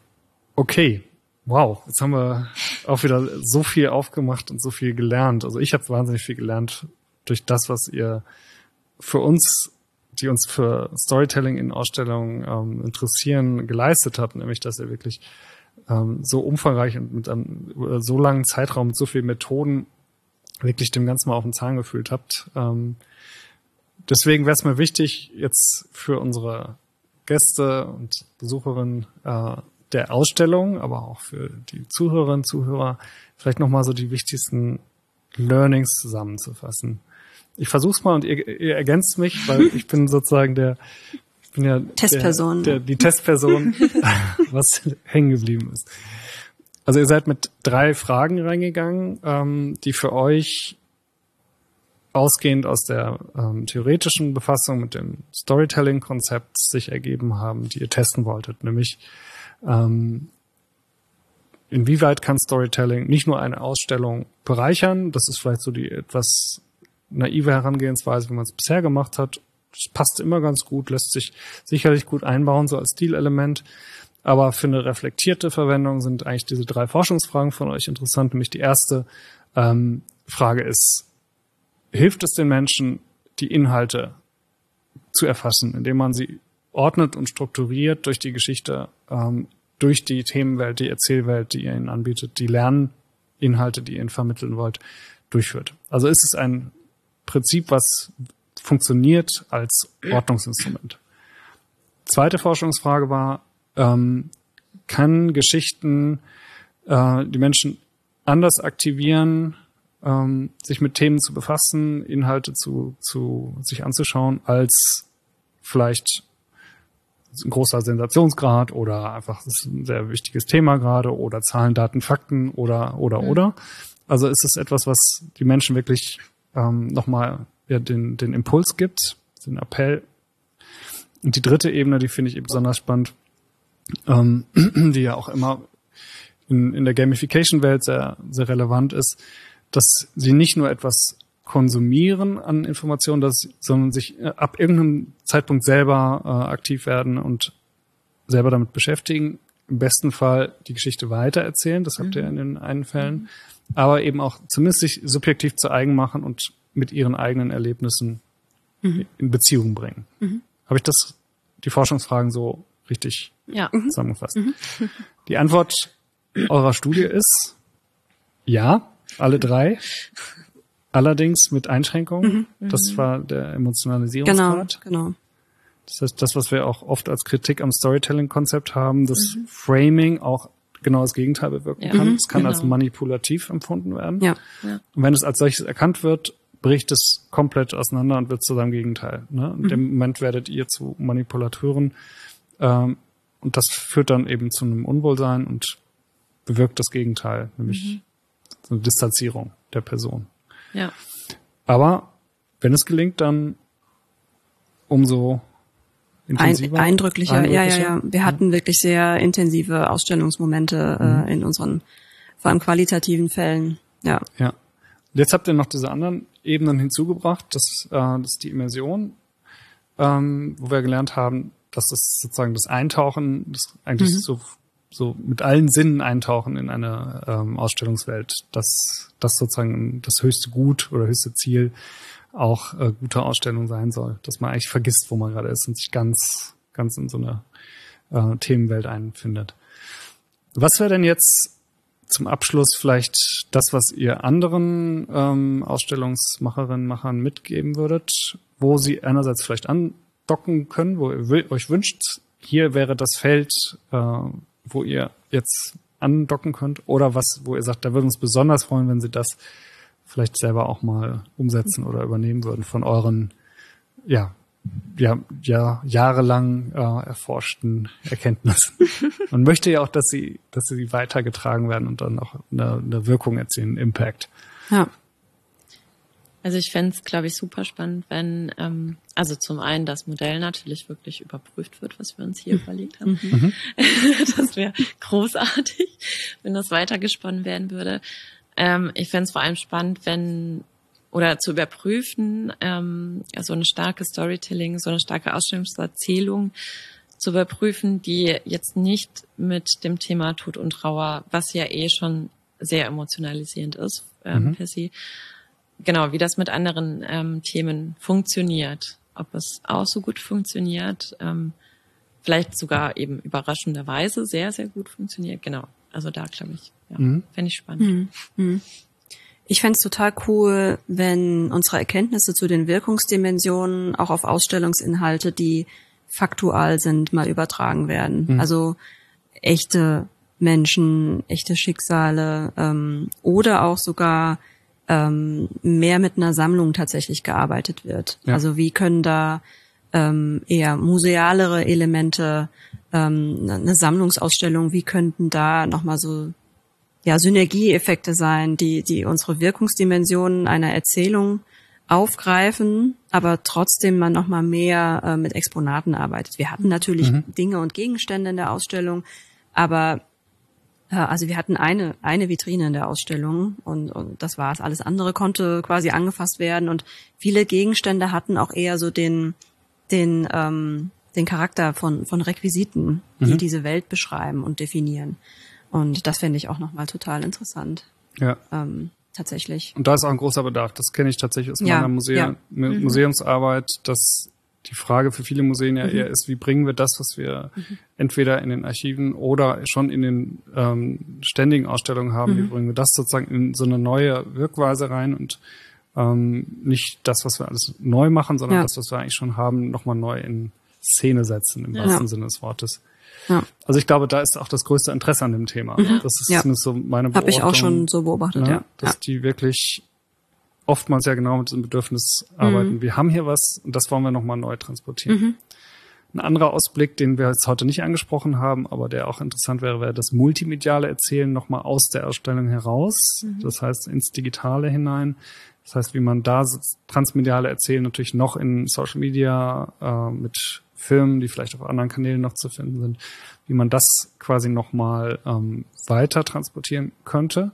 Okay, wow, jetzt haben wir auch wieder so viel aufgemacht und so viel gelernt. Also ich habe wahnsinnig viel gelernt durch das, was ihr für uns, die uns für Storytelling in Ausstellungen ähm, interessieren, geleistet habt, nämlich dass ihr wirklich ähm, so umfangreich und mit einem so langen Zeitraum, mit so vielen Methoden wirklich dem Ganzen mal auf den Zahn gefühlt habt. Ähm, deswegen wäre es mir wichtig, jetzt für unsere Gäste und Besucherinnen äh, der Ausstellung, aber auch für die Zuhörerinnen und Zuhörer vielleicht nochmal so die wichtigsten Learnings zusammenzufassen. Ich versuch's mal und ihr, ihr ergänzt mich, weil ich bin sozusagen der, ich bin ja Testperson. Der, der, die Testperson, was hängen geblieben ist. Also ihr seid mit drei Fragen reingegangen, ähm, die für euch ausgehend aus der ähm, theoretischen Befassung mit dem Storytelling-Konzept sich ergeben haben, die ihr testen wolltet, nämlich ähm, inwieweit kann Storytelling nicht nur eine Ausstellung bereichern, das ist vielleicht so die etwas naive Herangehensweise, wie man es bisher gemacht hat, das passt immer ganz gut, lässt sich sicherlich gut einbauen, so als Stilelement, aber für eine reflektierte Verwendung sind eigentlich diese drei Forschungsfragen von euch interessant, nämlich die erste ähm, Frage ist, hilft es den Menschen, die Inhalte zu erfassen, indem man sie ordnet und strukturiert durch die Geschichte, ähm, durch die Themenwelt, die Erzählwelt, die ihr ihnen anbietet, die Lerninhalte, die ihr ihnen vermitteln wollt, durchführt. Also ist es ein Prinzip, was funktioniert als Ordnungsinstrument. Zweite Forschungsfrage war, ähm, kann Geschichten äh, die Menschen anders aktivieren, ähm, sich mit Themen zu befassen, Inhalte zu, zu sich anzuschauen, als vielleicht ein großer Sensationsgrad oder einfach das ist ein sehr wichtiges Thema gerade oder Zahlen, Daten, Fakten oder oder mhm. oder. Also ist es etwas, was die Menschen wirklich ähm, nochmal ja, den den Impuls gibt, den Appell. Und die dritte Ebene, die finde ich eben besonders spannend, ähm, die ja auch immer in, in der Gamification-Welt sehr sehr relevant ist, dass sie nicht nur etwas konsumieren an Informationen, dass, sondern sich ab irgendeinem Zeitpunkt selber äh, aktiv werden und selber damit beschäftigen. Im besten Fall die Geschichte weitererzählen, das habt ihr in den einen Fällen, aber eben auch zumindest sich subjektiv zu eigen machen und mit ihren eigenen Erlebnissen mhm. in Beziehung bringen. Mhm. Habe ich das, die Forschungsfragen so richtig ja. zusammengefasst? Mhm. Die Antwort eurer Studie ist ja, alle drei. Allerdings mit Einschränkungen. Mhm. Das war der Emotionalisierungsgrad. Genau, genau. Das heißt, das, was wir auch oft als Kritik am Storytelling-Konzept haben, dass mhm. Framing auch genau das Gegenteil bewirken ja. kann. Es kann genau. als manipulativ empfunden werden. Ja. Ja. Und wenn es als solches erkannt wird, bricht es komplett auseinander und wird zu seinem Gegenteil. Ne? In mhm. dem Moment werdet ihr zu Manipulateuren. Ähm, und das führt dann eben zu einem Unwohlsein und bewirkt das Gegenteil, nämlich mhm. so eine Distanzierung der Person. Ja. Aber wenn es gelingt, dann umso intensiver. Ein, eindrücklicher. eindrücklicher, ja, ja, ja. Wir hatten wirklich sehr intensive Ausstellungsmomente mhm. äh, in unseren, vor allem qualitativen Fällen. Ja. Ja. Und jetzt habt ihr noch diese anderen Ebenen hinzugebracht. Das, äh, das ist die Immersion, ähm, wo wir gelernt haben, dass das sozusagen das Eintauchen, das eigentlich mhm. so so mit allen Sinnen eintauchen in eine ähm, Ausstellungswelt, dass das sozusagen das höchste Gut oder höchste Ziel auch äh, gute Ausstellung sein soll, dass man eigentlich vergisst, wo man gerade ist und sich ganz ganz in so eine äh, Themenwelt einfindet. Was wäre denn jetzt zum Abschluss vielleicht das, was ihr anderen ähm, Ausstellungsmacherinnen, Machern mitgeben würdet, wo sie einerseits vielleicht andocken können, wo ihr euch wünscht, hier wäre das Feld, äh, wo ihr jetzt andocken könnt, oder was, wo ihr sagt, da würden wir uns besonders freuen, wenn sie das vielleicht selber auch mal umsetzen oder übernehmen würden von euren, ja, ja, ja jahrelang äh, erforschten Erkenntnissen. Man möchte ja auch, dass sie, dass sie weitergetragen werden und dann auch eine, eine Wirkung erzielen, Impact. Ja. Also ich fände es, glaube ich, super spannend, wenn, ähm, also zum einen das Modell natürlich wirklich überprüft wird, was wir uns hier mhm. überlegt haben. Mhm. Das wäre großartig, wenn das weitergesponnen werden würde. Ähm, ich fände es vor allem spannend, wenn oder zu überprüfen, ähm, ja, so eine starke Storytelling, so eine starke Ausstellungserzählung zu überprüfen, die jetzt nicht mit dem Thema Tod und Trauer, was ja eh schon sehr emotionalisierend ist, ähm, mhm. per se, genau, wie das mit anderen ähm, Themen funktioniert, ob es auch so gut funktioniert, ähm, vielleicht sogar eben überraschenderweise sehr, sehr gut funktioniert, genau. Also da glaube ich, ja, mhm. fände ich spannend. Mhm. Mhm. Ich fände es total cool, wenn unsere Erkenntnisse zu den Wirkungsdimensionen auch auf Ausstellungsinhalte, die faktual sind, mal übertragen werden. Mhm. Also echte Menschen, echte Schicksale ähm, oder auch sogar ähm, mehr mit einer Sammlung tatsächlich gearbeitet wird. Ja. Also wie können da ähm, eher musealere Elemente, ähm, eine Sammlungsausstellung, wie könnten da nochmal so ja, Synergieeffekte sein, die, die unsere Wirkungsdimensionen einer Erzählung aufgreifen, aber trotzdem man noch mal mehr äh, mit Exponaten arbeitet. Wir hatten natürlich mhm. Dinge und Gegenstände in der Ausstellung, aber äh, also wir hatten eine eine Vitrine in der Ausstellung und, und das war's. Alles andere konnte quasi angefasst werden und viele Gegenstände hatten auch eher so den den ähm, den Charakter von von Requisiten, die mhm. diese Welt beschreiben und definieren. Und das fände ich auch nochmal total interessant. Ja. Ähm, tatsächlich. Und da ist auch ein großer Bedarf. Das kenne ich tatsächlich aus ja, meiner Muse- ja. mhm. Museumsarbeit, dass die Frage für viele Museen ja mhm. eher ist, wie bringen wir das, was wir mhm. entweder in den Archiven oder schon in den ähm, ständigen Ausstellungen haben, mhm. wie bringen wir das sozusagen in so eine neue Wirkweise rein und ähm, nicht das, was wir alles neu machen, sondern ja. das, was wir eigentlich schon haben, nochmal neu in Szene setzen, im ja. wahrsten Sinne des Wortes. Ja. Also ich glaube, da ist auch das größte Interesse an dem Thema. Mhm. Das ist ja. zumindest so meine Beobachtung. Habe ich auch schon so beobachtet, ne? ja. Dass ja. die wirklich oftmals ja genau mit diesem Bedürfnis arbeiten. Mhm. Wir haben hier was und das wollen wir nochmal neu transportieren. Mhm. Ein anderer Ausblick, den wir jetzt heute nicht angesprochen haben, aber der auch interessant wäre, wäre das multimediale Erzählen nochmal aus der Ausstellung heraus. Mhm. Das heißt, ins Digitale hinein. Das heißt, wie man da transmediale Erzählen natürlich noch in Social Media äh, mit Filmen, die vielleicht auf anderen Kanälen noch zu finden sind, wie man das quasi nochmal ähm, weiter transportieren könnte.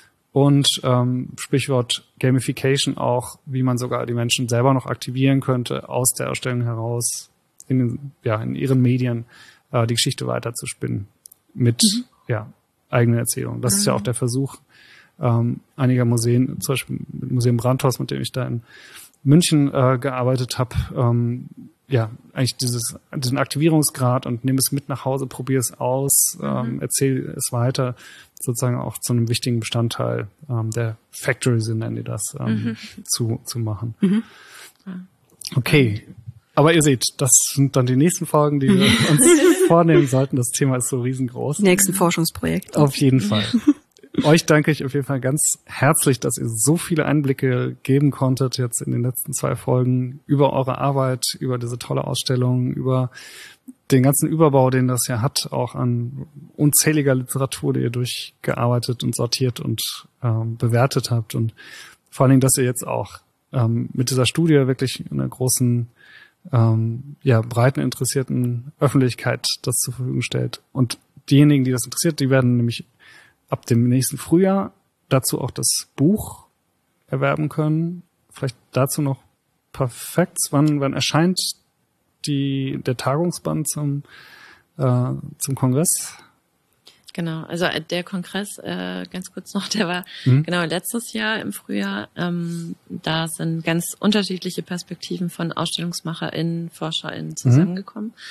Und ähm, Sprichwort Gamification auch, wie man sogar die Menschen selber noch aktivieren könnte, aus der Ausstellung heraus in, den, ja, in ihren Medien äh, die Geschichte weiterzuspinnen mit mhm. ja, eigenen Erzählungen. Das mhm. ist ja auch der Versuch ähm, einiger Museen, zum Beispiel mit Museum Brandhaus, mit dem ich da in München äh, gearbeitet habe, ähm, ja, eigentlich dieses, diesen Aktivierungsgrad und nimm es mit nach Hause, probier es aus, mhm. ähm, erzähl es weiter, sozusagen auch zu einem wichtigen Bestandteil ähm, der Factory, so nennen die das, ähm, mhm. zu, zu machen. Mhm. Okay. Aber ihr seht, das sind dann die nächsten Folgen, die wir uns vornehmen sollten. Das Thema ist so riesengroß. Nächsten Forschungsprojekt. Auf jeden Fall. Euch danke ich auf jeden Fall ganz herzlich, dass ihr so viele Einblicke geben konntet jetzt in den letzten zwei Folgen über eure Arbeit, über diese tolle Ausstellung, über den ganzen Überbau, den das ja hat, auch an unzähliger Literatur, die ihr durchgearbeitet und sortiert und ähm, bewertet habt. Und vor allen Dingen, dass ihr jetzt auch ähm, mit dieser Studie wirklich in einer großen, ähm, ja, breiten interessierten Öffentlichkeit das zur Verfügung stellt. Und diejenigen, die das interessiert, die werden nämlich ab dem nächsten Frühjahr dazu auch das Buch erwerben können. Vielleicht dazu noch ein paar Facts. Wann, wann erscheint die, der Tagungsband zum, äh, zum Kongress? Genau, also der Kongress, äh, ganz kurz noch, der war mhm. genau letztes Jahr im Frühjahr. Ähm, da sind ganz unterschiedliche Perspektiven von AusstellungsmacherInnen, ForscherInnen zusammengekommen. Mhm.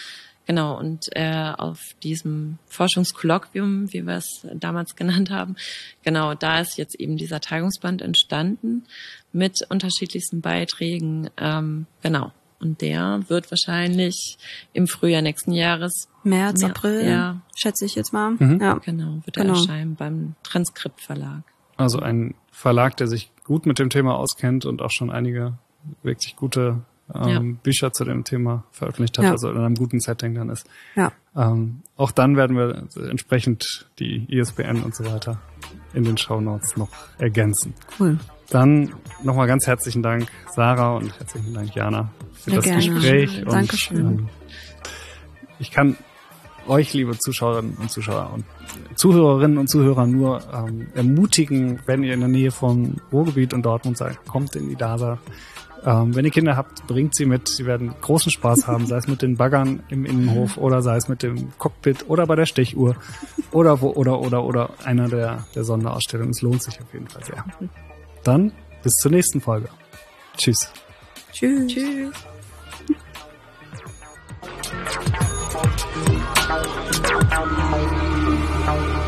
Genau, und äh, auf diesem Forschungskolloquium, wie wir es damals genannt haben, genau, da ist jetzt eben dieser Tagungsband entstanden mit unterschiedlichsten Beiträgen. Ähm, genau, und der wird wahrscheinlich im Frühjahr nächsten Jahres März, mehr, April, ja, schätze ich jetzt mal. Mhm. Ja. genau, wird er Genau. erscheinen beim Transkriptverlag. Also ein Verlag, der sich gut mit dem Thema auskennt und auch schon einige wirklich gute ähm, Ja. Bücher zu dem Thema veröffentlicht hat, Ja. also in einem guten Setting dann ist. Ja. Ähm, auch dann werden wir entsprechend die I S B N und so weiter in den Shownotes noch ergänzen. Cool. Dann nochmal ganz herzlichen Dank, Sarah, und herzlichen Dank, Jana, für Sehr das gerne. Gespräch. Und, Dankeschön. ähm, ich kann euch, liebe Zuschauerinnen und Zuschauer und Zuhörerinnen und Zuhörer, nur ähm, ermutigen, wenn ihr in der Nähe vom Ruhrgebiet und Dortmund seid, kommt in die D A S A. Ähm, wenn ihr Kinder habt, bringt sie mit. Sie werden großen Spaß haben, sei es mit den Baggern im Innenhof oder sei es mit dem Cockpit oder bei der Stechuhr oder wo oder oder oder einer der, der Sonderausstellungen. Es lohnt sich auf jeden Fall sehr. Dann bis zur nächsten Folge. Tschüss. Tschüss. Tschüss. Thank you.